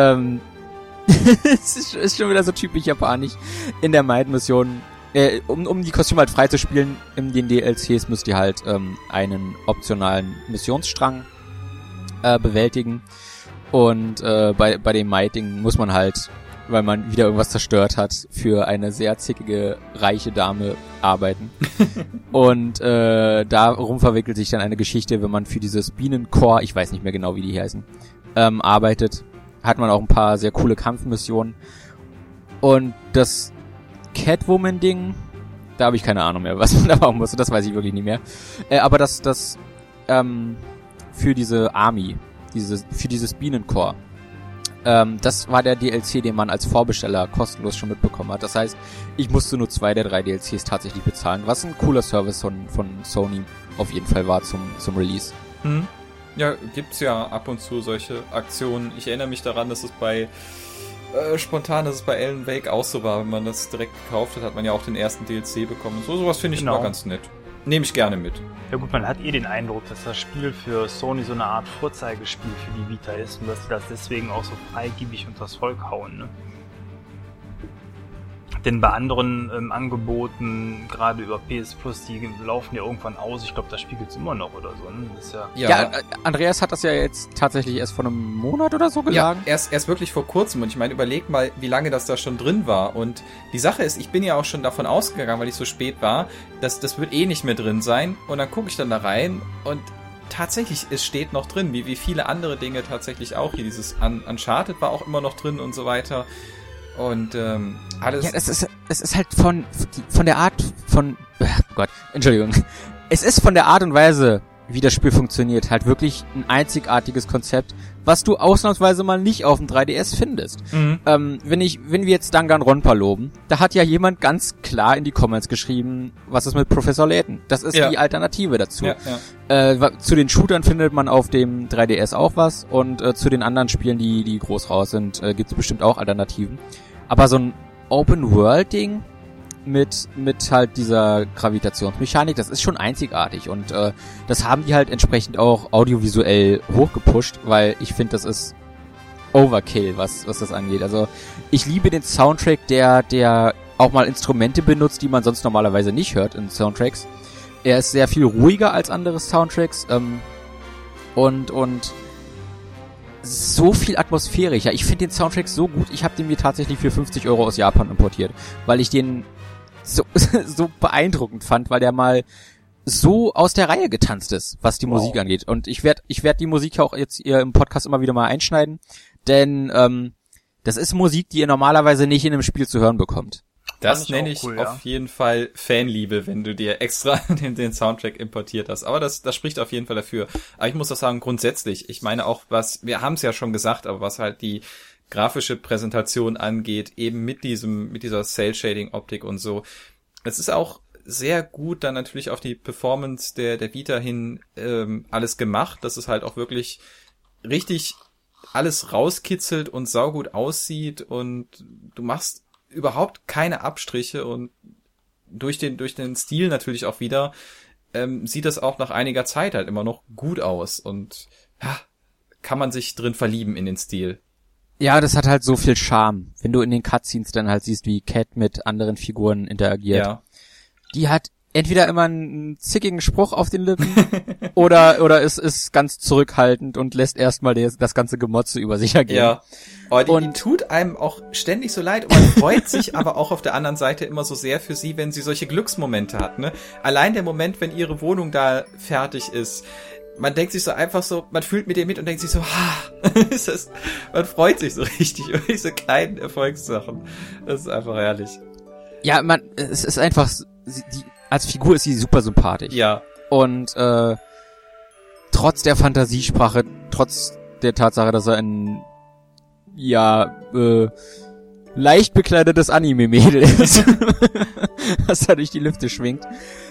es ist schon wieder so typisch japanisch. In der Might-Mission, um die Kostüme halt frei zu spielen, in den DLCs müsst ihr halt einen optionalen Missionsstrang bewältigen. Und bei dem Mighting muss man halt weil man wieder irgendwas zerstört hat, für eine sehr zickige, reiche Dame arbeiten. Und darum verwickelt sich dann eine Geschichte, wenn man für dieses Bienenkorps, ich weiß nicht mehr genau, wie die heißen, arbeitet, hat man auch ein paar sehr coole Kampfmissionen. Und das Catwoman-Ding, da habe ich keine Ahnung mehr, was man da machen musste, das weiß ich wirklich nicht mehr. Aber das für diese Army, für dieses Bienenkorps, das war der DLC, den man als Vorbesteller kostenlos schon mitbekommen hat. Das heißt, ich musste nur 2 der 3 DLCs tatsächlich bezahlen, was ein cooler Service von Sony auf jeden Fall war zum Release. Ja, gibt's ja ab und zu solche Aktionen. Ich erinnere mich daran, dass es spontan, dass es bei Alan Wake auch so war. Wenn man das direkt gekauft hat, hat man ja auch den ersten DLC bekommen. Sowas finde ich immer ganz nett. Nehme ich gerne mit. Ja gut, man hat den Eindruck, dass das Spiel für Sony so eine Art Vorzeigespiel für die Vita ist und dass sie das deswegen auch so freigebig unters Volk hauen, ne? Denn bei anderen Angeboten, gerade über PS Plus, die laufen ja irgendwann aus. Ich glaube, das Spiel gibt's immer noch oder so. Ne? Das ist ja, Andreas hat das ja jetzt tatsächlich erst vor einem Monat oder so geladen. Ja, erst wirklich vor kurzem. Und ich meine, überleg mal, wie lange das da schon drin war. Und die Sache ist, ich bin ja auch schon davon ausgegangen, weil ich so spät war, dass das wird eh nicht mehr drin sein. Und dann gucke ich dann da rein und tatsächlich, es steht noch drin, wie viele andere Dinge tatsächlich auch. Hier dieses Uncharted war auch immer noch drin und so weiter. Und alles... Ja, es ist halt von der Art von... Oh Gott, Entschuldigung. Es ist von der Art und Weise, wie das Spiel funktioniert, halt wirklich ein einzigartiges Konzept, was du ausnahmsweise mal nicht auf dem 3DS findest. Wenn wir jetzt Danganronpa loben, da hat ja jemand ganz klar in die Comments geschrieben, was ist mit Professor Layton? Das ist die Alternative dazu. Zu den Shootern findet man auf dem 3DS auch was und zu den anderen Spielen, die groß raus sind, gibt's bestimmt auch Alternativen. Aber so ein Open-World-Ding mit halt dieser Gravitationsmechanik, das ist schon einzigartig und das haben die halt entsprechend auch audiovisuell hochgepusht, weil ich finde, das ist Overkill, was das angeht. Also ich liebe den Soundtrack, der auch mal Instrumente benutzt, die man sonst normalerweise nicht hört in Soundtracks. Er ist sehr viel ruhiger als andere Soundtracks und so viel atmosphärischer. Ich finde den Soundtrack so gut, ich habe den mir tatsächlich für 50 € aus Japan importiert, weil ich den so beeindruckend fand, weil der mal so aus der Reihe getanzt ist, was die Musik angeht. Und ich werd die Musik auch jetzt hier im Podcast immer wieder mal einschneiden, denn das ist Musik, die ihr normalerweise nicht in einem Spiel zu hören bekommt. Das nenne ich auf jeden Fall Fanliebe, wenn du dir extra den Soundtrack importiert hast. Aber das spricht auf jeden Fall dafür. Aber ich muss auch sagen, grundsätzlich, ich meine auch, wir haben es ja schon gesagt, aber was halt die grafische Präsentation angeht, eben mit dieser Cell-Shading-Optik und so. Es ist auch sehr gut dann natürlich auf die Performance der Vita hin alles gemacht, dass es halt auch wirklich richtig alles rauskitzelt und saugut aussieht und du machst überhaupt keine Abstriche und durch den Stil natürlich auch wieder sieht das auch nach einiger Zeit halt immer noch gut aus und ja, kann man sich drin verlieben in den Stil. Ja, das hat halt so viel Charme, wenn du in den Cutscenes dann halt siehst, wie Cat mit anderen Figuren interagiert. Ja. Die hat entweder immer einen zickigen Spruch auf den Lippen oder es ist ganz zurückhaltend und lässt erstmal das ganze Gemotze über sich ergehen. Ja. Aber die tut einem auch ständig so leid und man freut sich aber auch auf der anderen Seite immer so sehr für sie, wenn sie solche Glücksmomente hat, ne? Allein der Moment, wenn ihre Wohnung da fertig ist, man denkt sich so einfach so, man fühlt mit ihr mit und denkt sich so, man freut sich so richtig über diese kleinen Erfolgssachen. Das ist einfach herrlich. Ja, es ist einfach, als Figur ist sie super sympathisch. Ja. Und trotz der Fantasiesprache, trotz der Tatsache, dass er ein leicht bekleidetes Anime-Mädel ist, das da durch die Lüfte schwingt,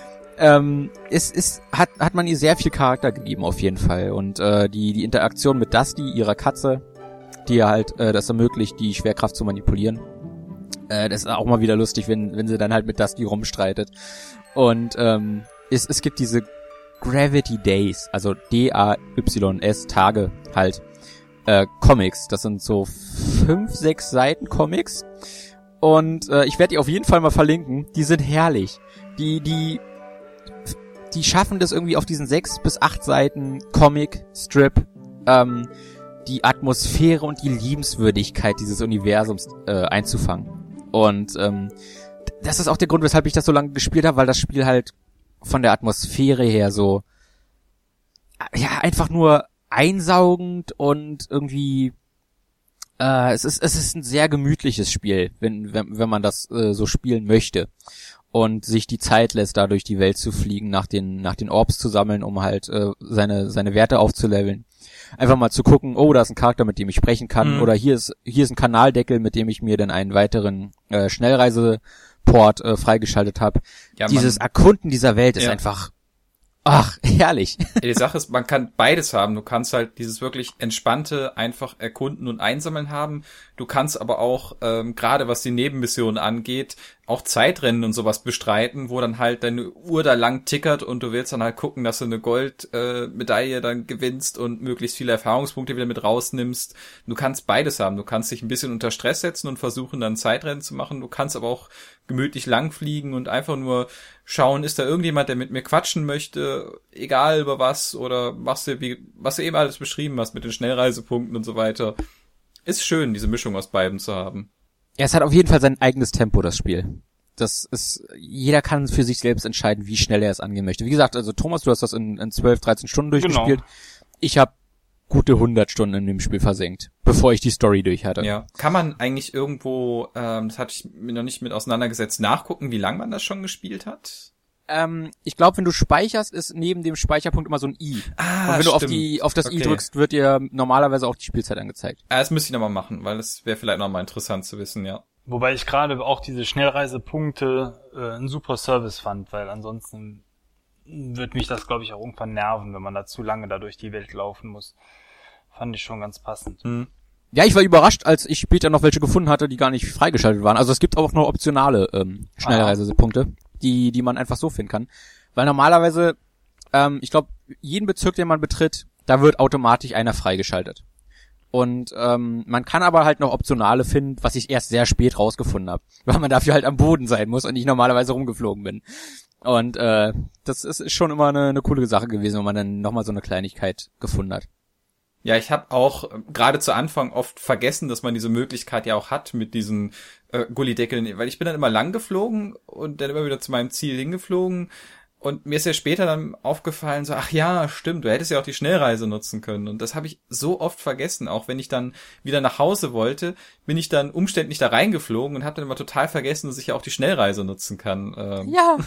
hat man ihr sehr viel Charakter gegeben auf jeden Fall. Und die Interaktion mit Dusty, ihrer Katze, die ihr halt das ermöglicht, die Schwerkraft zu manipulieren, das ist auch mal wieder lustig, wenn sie dann halt mit Dusty rumstreitet. Und es gibt diese Gravity Days, also DAYS Tage halt, Comics. Das sind so 5-6 Seiten Comics. Und ich werde die auf jeden Fall mal verlinken. Die sind herrlich. Die schaffen das irgendwie auf diesen 6 bis 8 Seiten Comic-Strip, die Atmosphäre und die Liebenswürdigkeit dieses Universums einzufangen. Und das ist auch der Grund, weshalb ich das so lange gespielt habe, weil das Spiel halt von der Atmosphäre her so einfach nur einsaugend und irgendwie es ist ein sehr gemütliches Spiel, wenn man das so spielen möchte und sich die Zeit lässt, da durch die Welt zu fliegen, nach den Orbs zu sammeln, um halt seine Werte aufzuleveln. Einfach mal zu gucken, oh, da ist ein Charakter, mit dem ich sprechen kann, oder hier ist ein Kanaldeckel, mit dem ich mir dann einen weiteren Schnellreiseport freigeschaltet habe. Ja, dieses Erkunden dieser Welt ist einfach herrlich. Die Sache ist, man kann beides haben. Du kannst halt dieses wirklich entspannte, einfach erkunden und einsammeln haben. Du kannst aber auch, gerade was die Nebenmissionen angeht, auch Zeitrennen und sowas bestreiten, wo dann halt deine Uhr da lang tickert und du willst dann halt gucken, dass du eine Goldmedaille dann gewinnst und möglichst viele Erfahrungspunkte wieder mit rausnimmst. Du kannst beides haben. Du kannst dich ein bisschen unter Stress setzen und versuchen, dann Zeitrennen zu machen. Du kannst aber auch gemütlich langfliegen und einfach nur schauen, ist da irgendjemand, der mit mir quatschen möchte, egal über was, oder was du eben alles beschrieben hast mit den Schnellreisepunkten und so weiter. Ist schön, diese Mischung aus beiden zu haben. Ja, es hat auf jeden Fall sein eigenes Tempo, das Spiel. Jeder kann für sich selbst entscheiden, wie schnell er es angehen möchte. Wie gesagt, also Thomas, du hast das in 12, 13 Stunden durchgespielt. Genau. Ich habe gute 100 Stunden in dem Spiel versenkt, bevor ich die Story durch hatte. Ja. Kann man eigentlich irgendwo, das hatte ich mir noch nicht mit auseinandergesetzt, nachgucken, wie lange man das schon gespielt hat? Ich glaube, wenn du speicherst, ist neben dem Speicherpunkt immer so ein I. Und wenn du auf das I drückst, wird dir normalerweise auch die Spielzeit angezeigt. Das müsste ich nochmal machen, weil das wäre vielleicht nochmal interessant zu wissen, ja. Wobei ich gerade auch diese Schnellreisepunkte ein super Service fand, weil ansonsten wird mich das, glaube ich, auch irgendwann nerven, wenn man da zu lange da durch die Welt laufen muss. Fand ich schon ganz passend. Mhm. Ja, ich war überrascht, als ich später noch welche gefunden hatte, die gar nicht freigeschaltet waren. Also es gibt auch noch optionale Schnellreisepunkte, die man einfach so finden kann. Weil normalerweise, ich glaube, jeden Bezirk, den man betritt, da wird automatisch einer freigeschaltet. Und man kann aber halt noch optionale finden, was ich erst sehr spät rausgefunden habe. Weil man dafür halt am Boden sein muss und ich normalerweise rumgeflogen bin. Und das ist schon immer eine coole Sache gewesen, wenn man dann nochmal so eine Kleinigkeit gefunden hat. Ja, ich habe auch gerade zu Anfang oft vergessen, dass man diese Möglichkeit ja auch hat mit diesen Gullideckeln, weil ich bin dann immer lang geflogen und dann immer wieder zu meinem Ziel hingeflogen und mir ist ja später dann aufgefallen, so, ach ja, stimmt, du hättest ja auch die Schnellreise nutzen können und das habe ich so oft vergessen, auch wenn ich dann wieder nach Hause wollte, bin ich dann umständlich da reingeflogen und habe dann immer total vergessen, dass ich ja auch die Schnellreise nutzen kann. Ja.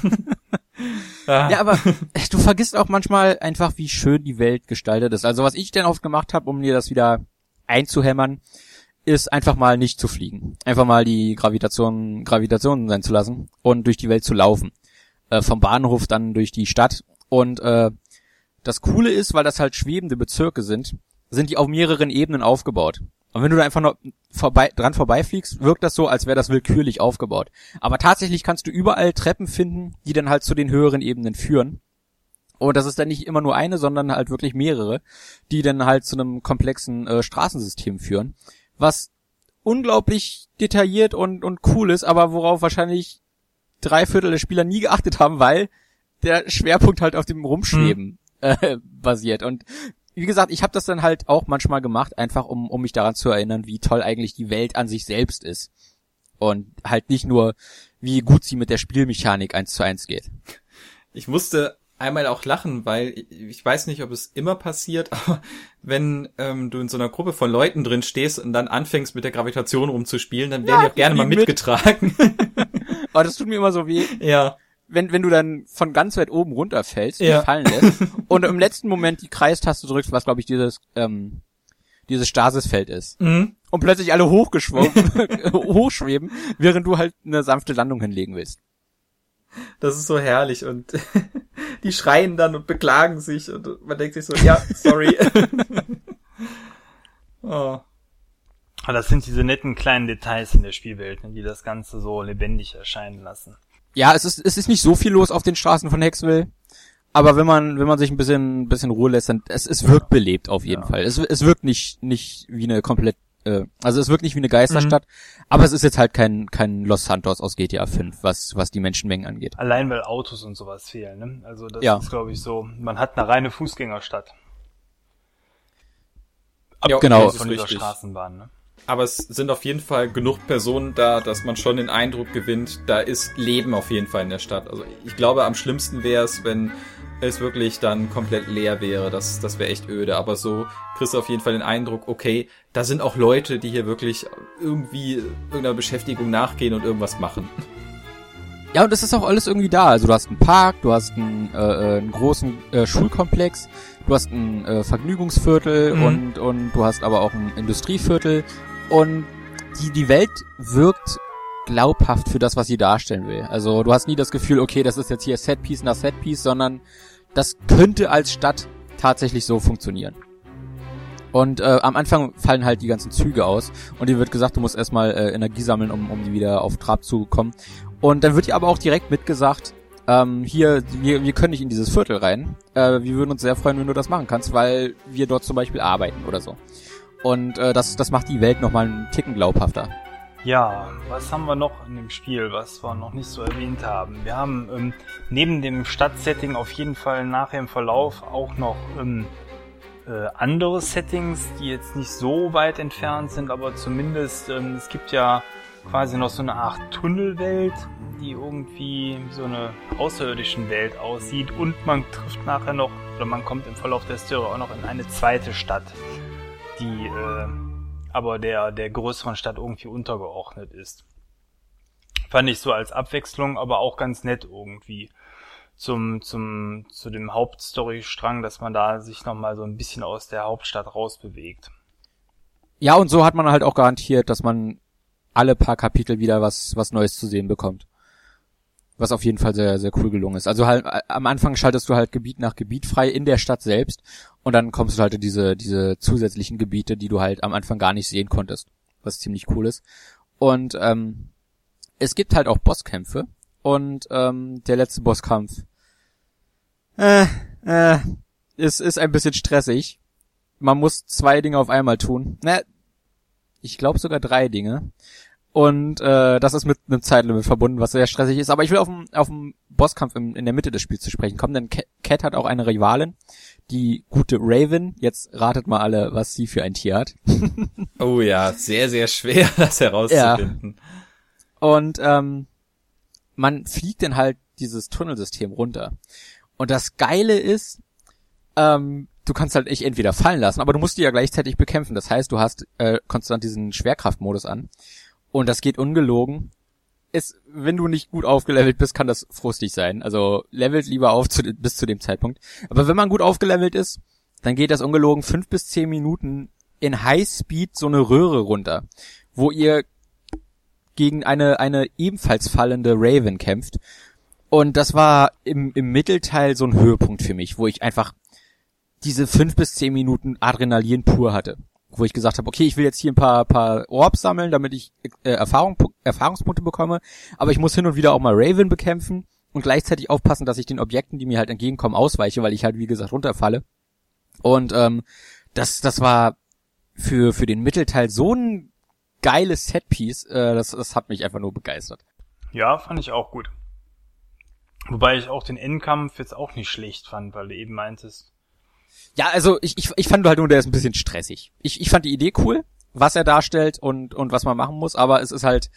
Ja, aber du vergisst auch manchmal einfach, wie schön die Welt gestaltet ist. Also was ich denn oft gemacht habe, um mir das wieder einzuhämmern, ist einfach mal nicht zu fliegen. Einfach mal die Gravitation sein zu lassen und durch die Welt zu laufen. Vom Bahnhof dann durch die Stadt. Und das Coole ist, weil das halt schwebende Bezirke sind die auf mehreren Ebenen aufgebaut. Und wenn du da einfach noch dran vorbeifliegst, wirkt das so, als wäre das willkürlich aufgebaut. Aber tatsächlich kannst du überall Treppen finden, die dann halt zu den höheren Ebenen führen. Und das ist dann nicht immer nur eine, sondern halt wirklich mehrere, die dann halt zu einem komplexen Straßensystem führen. Was unglaublich detailliert und cool ist, aber worauf wahrscheinlich 3/4 der Spieler nie geachtet haben, weil der Schwerpunkt halt auf dem Rumschweben basiert. Und wie gesagt, ich habe das dann halt auch manchmal gemacht, einfach um mich daran zu erinnern, wie toll eigentlich die Welt an sich selbst ist. Und halt nicht nur, wie gut sie mit der Spielmechanik 1:1 geht. Ich musste einmal auch lachen, weil ich weiß nicht, ob es immer passiert, aber wenn du in so einer Gruppe von Leuten drin stehst und dann anfängst mit der Gravitation rumzuspielen, dann werden die auch gerne mal mitgetragen. Aber das tut mir immer so weh. Ja. Wenn du dann von ganz weit oben runterfällst, dich fallen lässt und im letzten Moment die Kreistaste drückst, was glaube ich dieses Stasisfeld ist. Mhm. Und plötzlich alle hochschweben, während du halt eine sanfte Landung hinlegen willst. Das ist so herrlich und die schreien dann und beklagen sich und man denkt sich so, ja, sorry. Oh. Das sind diese netten kleinen Details in der Spielwelt, die das Ganze so lebendig erscheinen lassen. Ja, es ist nicht so viel los auf den Straßen von Hexville, aber wenn man sich ein bisschen Ruhe lässt, dann es wirkt belebt auf jeden Fall. Es wirkt nicht wie eine komplett es wirkt nicht wie eine Geisterstadt, aber es ist jetzt halt kein Los Santos aus GTA 5, was die Menschenmengen angeht. Allein weil Autos und sowas fehlen, ne? Also das ist, glaube ich, so, man hat eine reine Fußgängerstadt. Genau. Von dieser Straßenbahn, ne? Aber es sind auf jeden Fall genug Personen da, dass man schon den Eindruck gewinnt, da ist Leben auf jeden Fall in der Stadt. Also ich glaube, am schlimmsten wäre es, wenn es wirklich dann komplett leer wäre. Das wäre echt öde. Aber so kriegst du auf jeden Fall den Eindruck, okay, da sind auch Leute, die hier wirklich irgendwie irgendeiner Beschäftigung nachgehen und irgendwas machen. Ja, und das ist auch alles irgendwie da. Also du hast einen Park, du hast einen großen Schulkomplex, du hast ein Vergnügungsviertel und du hast aber auch ein Industrieviertel. Und die Welt wirkt glaubhaft für das, was sie darstellen will. Also du hast nie das Gefühl, okay, das ist jetzt hier Setpiece nach Setpiece, sondern das könnte als Stadt tatsächlich so funktionieren. Und am Anfang fallen halt die ganzen Züge aus und dir wird gesagt, du musst erstmal Energie sammeln, um die wieder auf Trab zu kommen. Und dann wird dir aber auch direkt mitgesagt, hier, wir können nicht in dieses Viertel rein. Wir würden uns sehr freuen, wenn du das machen kannst, weil wir dort zum Beispiel arbeiten oder so. Und das macht die Welt nochmal einen Ticken glaubhafter. Ja, was haben wir noch in dem Spiel, was wir noch nicht so erwähnt haben? Wir haben neben dem Stadtsetting auf jeden Fall nachher im Verlauf auch noch andere Settings, die jetzt nicht so weit entfernt sind, aber zumindest es gibt ja quasi noch so eine Art Tunnelwelt, die irgendwie so eine außerirdischen Welt aussieht, und man trifft nachher noch, oder man kommt im Verlauf der Story auch noch in eine zweite Stadt, die aber der größeren Stadt irgendwie untergeordnet ist. Fand ich so als Abwechslung, aber auch ganz nett irgendwie zu dem Hauptstorystrang, dass man da sich nochmal so ein bisschen aus der Hauptstadt rausbewegt. Ja, und so hat man halt auch garantiert, dass man alle paar Kapitel wieder was Neues zu sehen bekommt. Was auf jeden Fall sehr, sehr cool gelungen ist. Also halt, am Anfang schaltest du halt Gebiet nach Gebiet frei in der Stadt selbst und dann kommst du halt in diese zusätzlichen Gebiete, die du halt am Anfang gar nicht sehen konntest. Was ziemlich cool ist. Und es gibt halt auch Bosskämpfe und der letzte Bosskampf ist ein bisschen stressig. Man muss 2 Dinge auf einmal tun. Ich glaube sogar 3 Dinge. Und das ist mit einem Zeitlimit verbunden, was sehr stressig ist. Aber ich will auf den Bosskampf in der Mitte des Spiels zu sprechen kommen, denn Cat hat auch eine Rivalin, die gute Raven. Jetzt ratet mal alle, was sie für ein Tier hat. Oh ja, sehr, sehr schwer, das herauszufinden. Ja. Und man fliegt dann halt dieses Tunnelsystem runter. Und das Geile ist, du kannst halt echt entweder fallen lassen, aber du musst die ja gleichzeitig bekämpfen. Das heißt, du hast konstant diesen Schwerkraftmodus an. Und das geht ungelogen. Wenn du nicht gut aufgelevelt bist, kann das frustig sein. Also levelt lieber auf bis zu dem Zeitpunkt. Aber wenn man gut aufgelevelt ist, dann geht das ungelogen 5 bis 10 Minuten in Highspeed so eine Röhre runter, wo ihr gegen eine ebenfalls fallende Raven kämpft. Und das war im Mittelteil so ein Höhepunkt für mich, wo ich einfach diese 5 bis 10 Minuten Adrenalin pur hatte. Wo ich gesagt habe, okay, ich will jetzt hier ein paar Orbs sammeln, damit ich Erfahrungspunkte bekomme, aber ich muss hin und wieder auch mal Raven bekämpfen und gleichzeitig aufpassen, dass ich den Objekten, die mir halt entgegenkommen, ausweiche, weil ich halt, wie gesagt, runterfalle. Und das war für den Mittelteil so ein geiles Setpiece, das hat mich einfach nur begeistert. Ja, fand ich auch gut. Wobei ich auch den Endkampf jetzt auch nicht schlecht fand, weil du eben meintest, ja, also ich fand halt nur, der ist ein bisschen stressig. Ich fand die Idee cool, was er darstellt und was man machen muss, aber es ist halt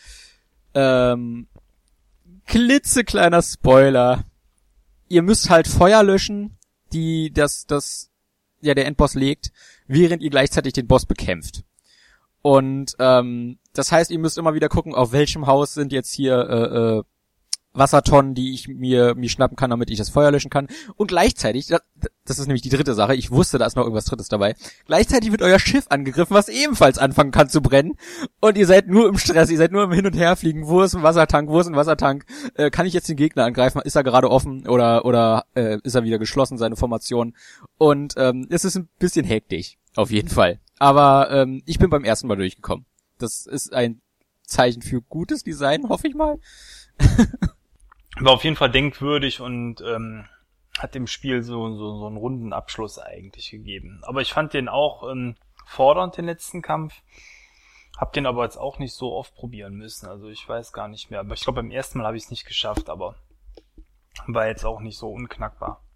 klitzekleiner Spoiler. Ihr müsst halt Feuer löschen, die der Endboss legt, während ihr gleichzeitig den Boss bekämpft. Und das heißt, ihr müsst immer wieder gucken, auf welchem Haus sind jetzt hier Wassertonnen, die ich mir schnappen kann, damit ich das Feuer löschen kann. Und gleichzeitig, das ist nämlich die dritte Sache, ich wusste, da ist noch irgendwas Drittes dabei, gleichzeitig wird euer Schiff angegriffen, was ebenfalls anfangen kann zu brennen. Und ihr seid nur im Stress, ihr seid nur im Hin- und Herfliegen. Wo ist ein Wassertank? Kann ich jetzt den Gegner angreifen? Ist er gerade offen oder ist er wieder geschlossen, seine Formation? Und es ist ein bisschen hektisch, auf jeden Fall. Aber ich bin beim ersten Mal durchgekommen. Das ist ein Zeichen für gutes Design, hoffe ich mal. War auf jeden Fall denkwürdig und hat dem Spiel so einen runden Abschluss eigentlich gegeben. Aber ich fand den auch fordernd, den letzten Kampf. Hab den aber jetzt auch nicht so oft probieren müssen. Also ich weiß gar nicht mehr. Aber ich glaube, beim ersten Mal habe ich es nicht geschafft, aber war jetzt auch nicht so unknackbar.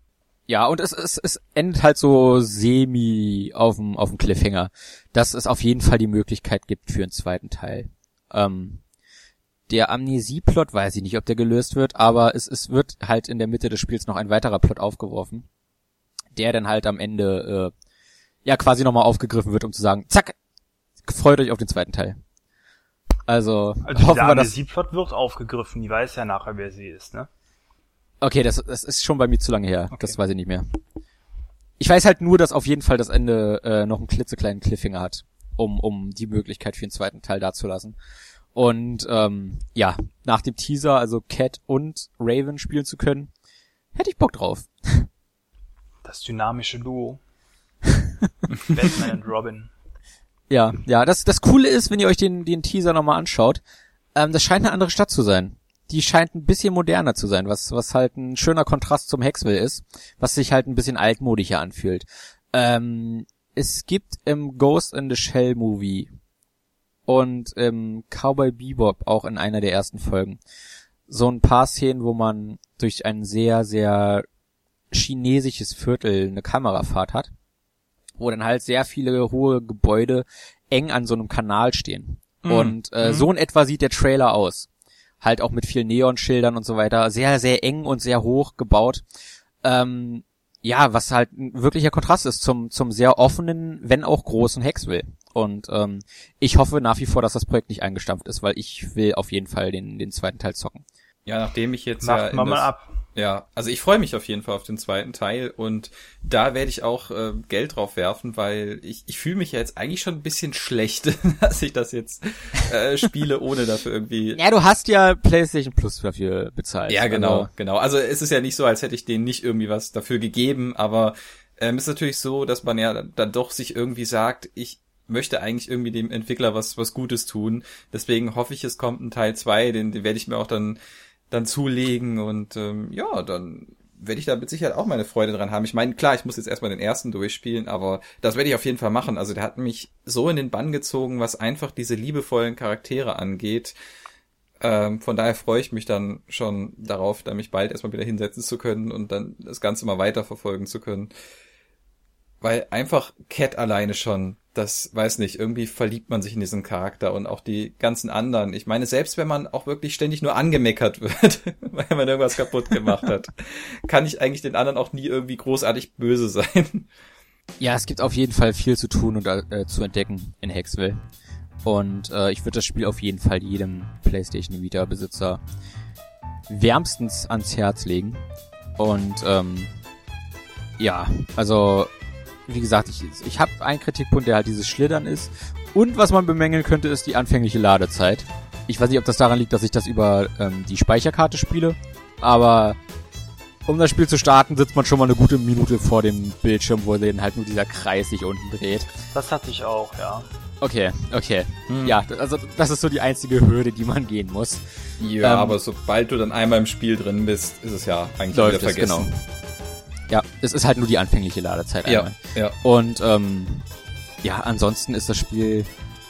Ja, und es endet halt so semi auf dem Cliffhanger, dass es auf jeden Fall die Möglichkeit gibt für einen zweiten Teil. Der Amnesie-Plot, weiß ich nicht, ob der gelöst wird, aber es wird halt in der Mitte des Spiels noch ein weiterer Plot aufgeworfen, der dann halt am Ende quasi nochmal aufgegriffen wird, um zu sagen, zack, freut euch auf den zweiten Teil. Also hoffen der wir, dass... Amnesie-Plot wird aufgegriffen, die weiß ja nachher, wer sie ist, ne? Okay, das ist schon bei mir zu lange her. Okay. Das weiß ich nicht mehr. Ich weiß halt nur, dass auf jeden Fall das Ende noch einen klitzekleinen Cliffhanger hat, um die Möglichkeit für den zweiten Teil dazulassen. Und nach dem Teaser, also Cat und Raven spielen zu können, hätte ich Bock drauf. Das dynamische Duo. Batman und Robin. Ja, das Coole ist, wenn ihr euch den Teaser nochmal anschaut, das scheint eine andere Stadt zu sein. Die scheint ein bisschen moderner zu sein, was halt ein schöner Kontrast zum Hexville ist, was sich halt ein bisschen altmodischer anfühlt. Es gibt im Ghost in the Shell Movie und im Cowboy Bebop auch in einer der ersten Folgen so ein paar Szenen, wo man durch ein sehr, sehr chinesisches Viertel eine Kamerafahrt hat, wo dann halt sehr viele hohe Gebäude eng an so einem Kanal stehen. Und so in etwa sieht der Trailer aus. Halt auch mit vielen Neonschildern und so weiter. Sehr, sehr eng und sehr hoch gebaut. Was halt ein wirklicher Kontrast ist zum sehr offenen, wenn auch großen Hexville. Und ich hoffe nach wie vor, dass das Projekt nicht eingestampft ist, weil ich will auf jeden Fall den zweiten Teil zocken. Ja, nachdem ich jetzt Warten wir mal ab. Ja, also ich freue mich auf jeden Fall auf den zweiten Teil und da werde ich auch Geld drauf werfen, weil ich fühle mich ja jetzt eigentlich schon ein bisschen schlecht, dass ich das jetzt spiele, ohne dafür irgendwie... Ja, du hast ja PlayStation Plus dafür bezahlt. Ja, genau. Also es ist ja nicht so, als hätte ich denen nicht irgendwie was dafür gegeben, aber ist natürlich so, dass man ja dann doch sich irgendwie sagt, ich möchte eigentlich irgendwie dem Entwickler was Gutes tun. Deswegen hoffe ich, es kommt ein Teil 2, den werde ich mir auch dann zulegen und dann werde ich da mit Sicherheit auch meine Freude dran haben. Ich meine, klar, ich muss jetzt erstmal den ersten durchspielen, aber das werde ich auf jeden Fall machen. Also der hat mich so in den Bann gezogen, was einfach diese liebevollen Charaktere angeht. Von daher freue ich mich dann schon darauf, da mich bald erstmal wieder hinsetzen zu können und dann das Ganze mal weiterverfolgen zu können. Weil einfach Cat alleine schon, das weiß nicht, irgendwie verliebt man sich in diesen Charakter und auch die ganzen anderen. Ich meine, selbst wenn man auch wirklich ständig nur angemeckert wird, weil man irgendwas kaputt gemacht hat, kann ich eigentlich den anderen auch nie irgendwie großartig böse sein. Ja, es gibt auf jeden Fall viel zu tun und zu entdecken in Hexville. Und ich würde das Spiel auf jeden Fall jedem PlayStation Vita Besitzer wärmstens ans Herz legen. Und also wie gesagt, ich habe einen Kritikpunkt, der halt dieses Schlittern ist. Und was man bemängeln könnte, ist die anfängliche Ladezeit. Ich weiß nicht, ob das daran liegt, dass ich das über die Speicherkarte spiele. Aber um das Spiel zu starten, sitzt man schon mal eine gute Minute vor dem Bildschirm, wo dann halt nur dieser Kreis sich unten dreht. Das hatte ich auch, ja. Okay. Ja, also das ist so die einzige Hürde, die man gehen muss. Ja, aber sobald du dann einmal im Spiel drin bist, ist es ja eigentlich wieder vergessen. Genau. Ja, es ist halt nur die anfängliche Ladezeit einmal. Ja. Und ansonsten ist das Spiel...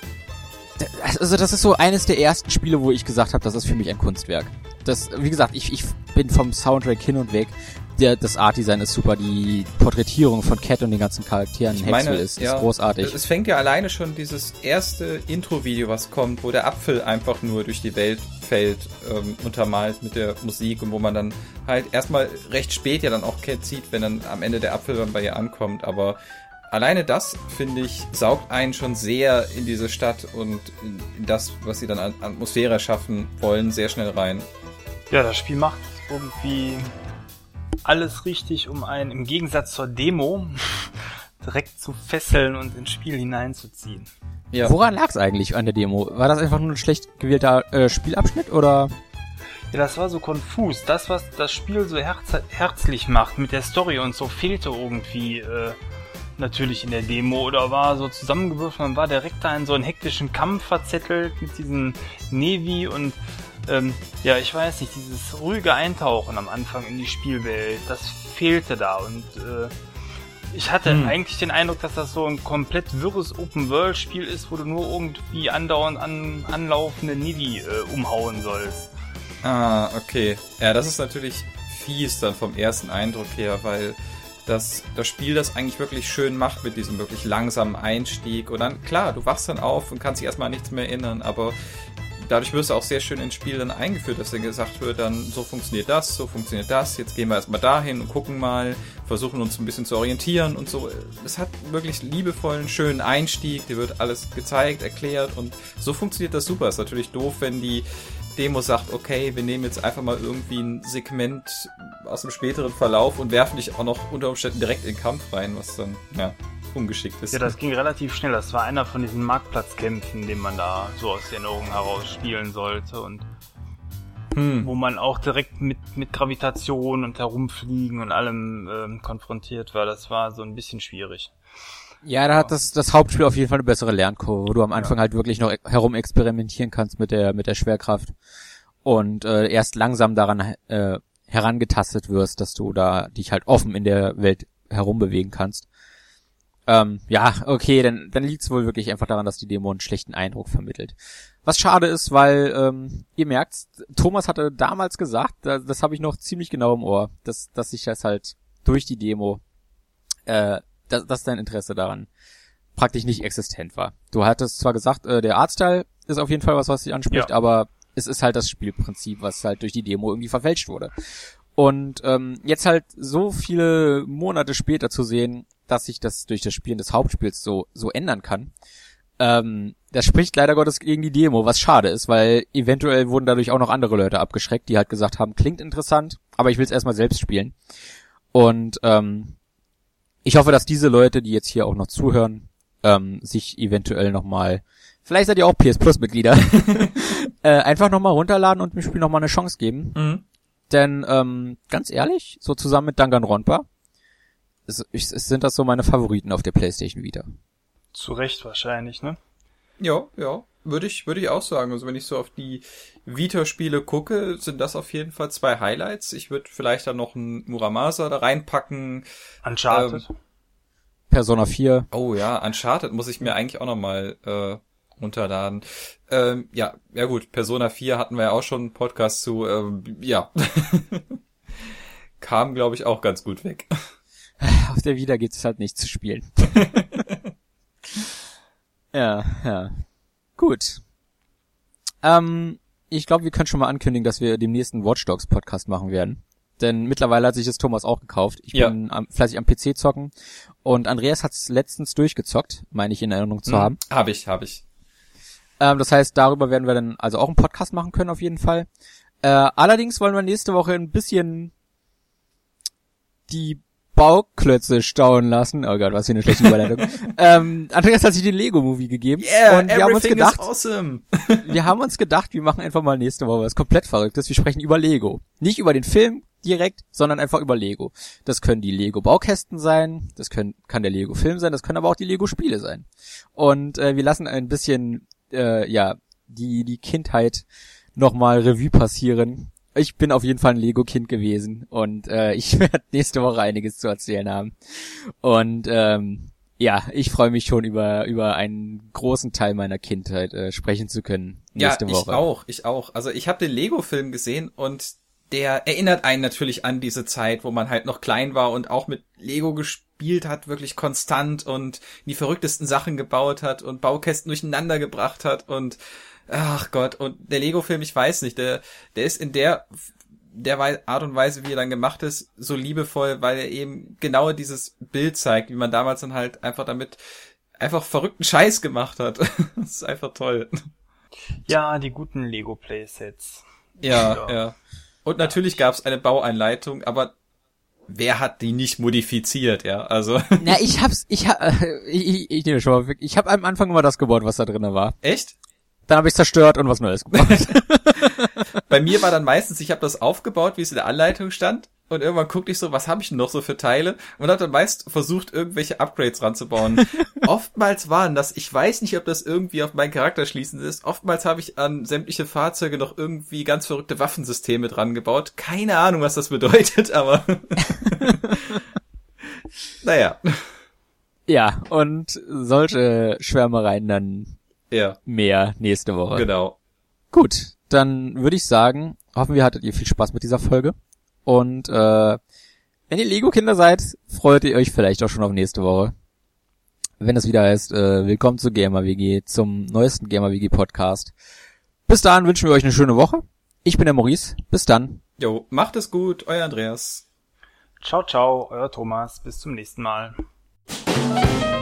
Also das ist so eines der ersten Spiele, wo ich gesagt habe, das ist für mich ein Kunstwerk. Das, wie gesagt, ich bin vom Soundtrack hin und weg. Das Artdesign ist super, die Porträtierung von Cat und den ganzen Charakteren in Hexville ist großartig. Es fängt ja alleine schon dieses erste Intro-Video, was kommt, wo der Apfel einfach nur durch die Welt fällt, untermalt mit der Musik und wo man dann halt erstmal recht spät ja dann auch Cat sieht, wenn dann am Ende der Apfel dann bei ihr ankommt, aber alleine das, finde ich, saugt einen schon sehr in diese Stadt und in das, was sie dann an Atmosphäre schaffen wollen, sehr schnell rein. Ja, das Spiel macht irgendwie alles richtig, um einen im Gegensatz zur Demo direkt zu fesseln und ins Spiel hineinzuziehen. Ja. Woran lag's eigentlich an der Demo? War das einfach nur ein schlecht gewählter Spielabschnitt oder? Ja, das war so konfus. Das, was das Spiel so herzlich macht mit der Story und so, fehlte irgendwie natürlich in der Demo oder war so zusammengewürfelt. Man war direkt da in so einen hektischen Kampf verzettelt mit diesem Navy und ich weiß nicht, dieses ruhige Eintauchen am Anfang in die Spielwelt, das fehlte da und ich hatte eigentlich den Eindruck, dass das so ein komplett wirres Open-World-Spiel ist, wo du nur irgendwie andauernd anlaufende Navy umhauen sollst. Ah, okay. Ja, das ist natürlich fies dann vom ersten Eindruck her, weil dass das Spiel das eigentlich wirklich schön macht mit diesem wirklich langsamen Einstieg. Und dann, klar, du wachst dann auf und kannst dich erstmal an nichts mehr erinnern, aber dadurch wirst du auch sehr schön ins Spiel dann eingeführt, dass dann gesagt wird, dann so funktioniert das, jetzt gehen wir erstmal dahin und gucken mal, versuchen uns ein bisschen zu orientieren und so. Es hat wirklich liebevollen, schönen Einstieg, dir wird alles gezeigt, erklärt und so funktioniert das super. Ist natürlich doof, wenn die Demo sagt, okay, wir nehmen jetzt einfach mal irgendwie ein Segment aus dem späteren Verlauf und werfen dich auch noch unter Umständen direkt in den Kampf rein, was dann, ja, ungeschickt ist. Ja, das ging relativ schnell. Das war einer von diesen Marktplatzkämpfen, den man da so aus den Augen heraus spielen sollte und wo man auch direkt mit Gravitation und Herumfliegen und allem konfrontiert war. Das war so ein bisschen schwierig. Ja, da hat das Hauptspiel auf jeden Fall eine bessere Lernkurve, wo du am Anfang halt wirklich noch herum experimentieren kannst mit der Schwerkraft und erst langsam daran herangetastet wirst, dass du da dich halt offen in der Welt herumbewegen kannst. Ja, okay, dann liegt's wohl wirklich einfach daran, dass die Demo einen schlechten Eindruck vermittelt. Was schade ist, weil ihr merkt, Thomas hatte damals gesagt, das habe ich noch ziemlich genau im Ohr, dass sich das halt durch die Demo dass dein Interesse daran praktisch nicht existent war. Du hattest zwar gesagt, der Artstyle ist auf jeden Fall was dich anspricht, aber es ist halt das Spielprinzip, was halt durch die Demo irgendwie verfälscht wurde. Und jetzt halt so viele Monate später zu sehen, dass sich das durch das Spielen des Hauptspiels so ändern kann, das spricht leider Gottes gegen die Demo, was schade ist, weil eventuell wurden dadurch auch noch andere Leute abgeschreckt, die halt gesagt haben, klingt interessant, aber ich will es erstmal selbst spielen. Und ich hoffe, dass diese Leute, die jetzt hier auch noch zuhören, sich eventuell nochmal, vielleicht seid ihr auch PS Plus Mitglieder, einfach nochmal runterladen und dem Spiel nochmal eine Chance geben. Mhm. Denn, ganz ehrlich, so zusammen mit Danganronpa, sind das so meine Favoriten auf der PlayStation Vita. Zu Recht wahrscheinlich, ne? Ja, würde ich auch sagen. Also wenn ich so auf die Vita-Spiele gucke, sind das auf jeden Fall 2 Highlights. Ich würde vielleicht dann noch einen Muramasa da reinpacken. Uncharted. Persona 4. Oh ja, Uncharted muss ich mir eigentlich auch nochmal runterladen. Ja gut, Persona 4 hatten wir ja auch schon einen Podcast zu. Ja. Kam, glaube ich, auch ganz gut weg. Auf der Vita geht's halt nicht zu spielen. Ja. Gut. Ich glaube, wir können schon mal ankündigen, dass wir den nächsten Watch Dogs Podcast machen werden. Denn mittlerweile hat sich das Thomas auch gekauft. Ich bin fleißig am PC zocken. Und Andreas hat es letztens durchgezockt, meine ich in Erinnerung zu haben. Hab ich. Das heißt, darüber werden wir dann also auch einen Podcast machen können auf jeden Fall. Allerdings wollen wir nächste Woche ein bisschen die Bauklötze staunen lassen. Oh Gott, was für eine schlechte Überleitung. Andreas hat sich den Lego-Movie gegeben. Yeah, und wir haben uns gedacht, is awesome. wir machen einfach mal nächste Woche was komplett Verrücktes. Wir sprechen über Lego. Nicht über den Film direkt, sondern einfach über Lego. Das können die Lego-Baukästen sein, kann der Lego-Film sein, das können aber auch die Lego-Spiele sein. Und wir lassen ein bisschen, die Kindheit nochmal Revue passieren. Ich bin auf jeden Fall ein Lego-Kind gewesen und ich werde nächste Woche einiges zu erzählen haben. Und ich freue mich schon über einen großen Teil meiner Kindheit sprechen zu können nächste Woche. Ja, ich auch. Also ich habe den Lego-Film gesehen und der erinnert einen natürlich an diese Zeit, wo man halt noch klein war und auch mit Lego gespielt hat, wirklich konstant und die verrücktesten Sachen gebaut hat und Baukästen durcheinander gebracht hat und ach Gott, und der Lego-Film, ich weiß nicht, der ist in der Art und Weise, wie er dann gemacht ist, so liebevoll, weil er eben genau dieses Bild zeigt, wie man damals dann halt einfach damit einfach verrückten Scheiß gemacht hat. Das ist einfach toll. Ja, die guten Lego-Playsets. Ja. Und natürlich gab es eine Bauanleitung, aber wer hat die nicht modifiziert, ja? Also. Na, ich nehme schon mal weg. Ich habe am Anfang immer das gebaut, was da drin war. Echt? Dann habe ich zerstört und was Neues gebaut. Bei mir war dann meistens, ich habe das aufgebaut, wie es in der Anleitung stand. Und irgendwann guckte ich so, was habe ich denn noch so für Teile? Und habe dann meist versucht, irgendwelche Upgrades ranzubauen. Oftmals waren das, ich weiß nicht, ob das irgendwie auf meinen Charakter schließend ist, oftmals habe ich an sämtliche Fahrzeuge noch irgendwie ganz verrückte Waffensysteme dran gebaut. Keine Ahnung, was das bedeutet, aber naja. Ja, und solche Schwärmereien dann mehr nächste Woche. Genau. Gut, dann würde ich sagen, hoffen wir, hattet ihr viel Spaß mit dieser Folge. Und Wenn ihr Lego-Kinder seid, freut ihr euch vielleicht auch schon auf nächste Woche. Wenn es wieder heißt, willkommen zu Gamer WG, zum neuesten Gamer WG Podcast. Bis dahin wünschen wir euch eine schöne Woche. Ich bin der Maurice. Bis dann. Jo, macht es gut, euer Andreas. Ciao, ciao, euer Thomas. Bis zum nächsten Mal.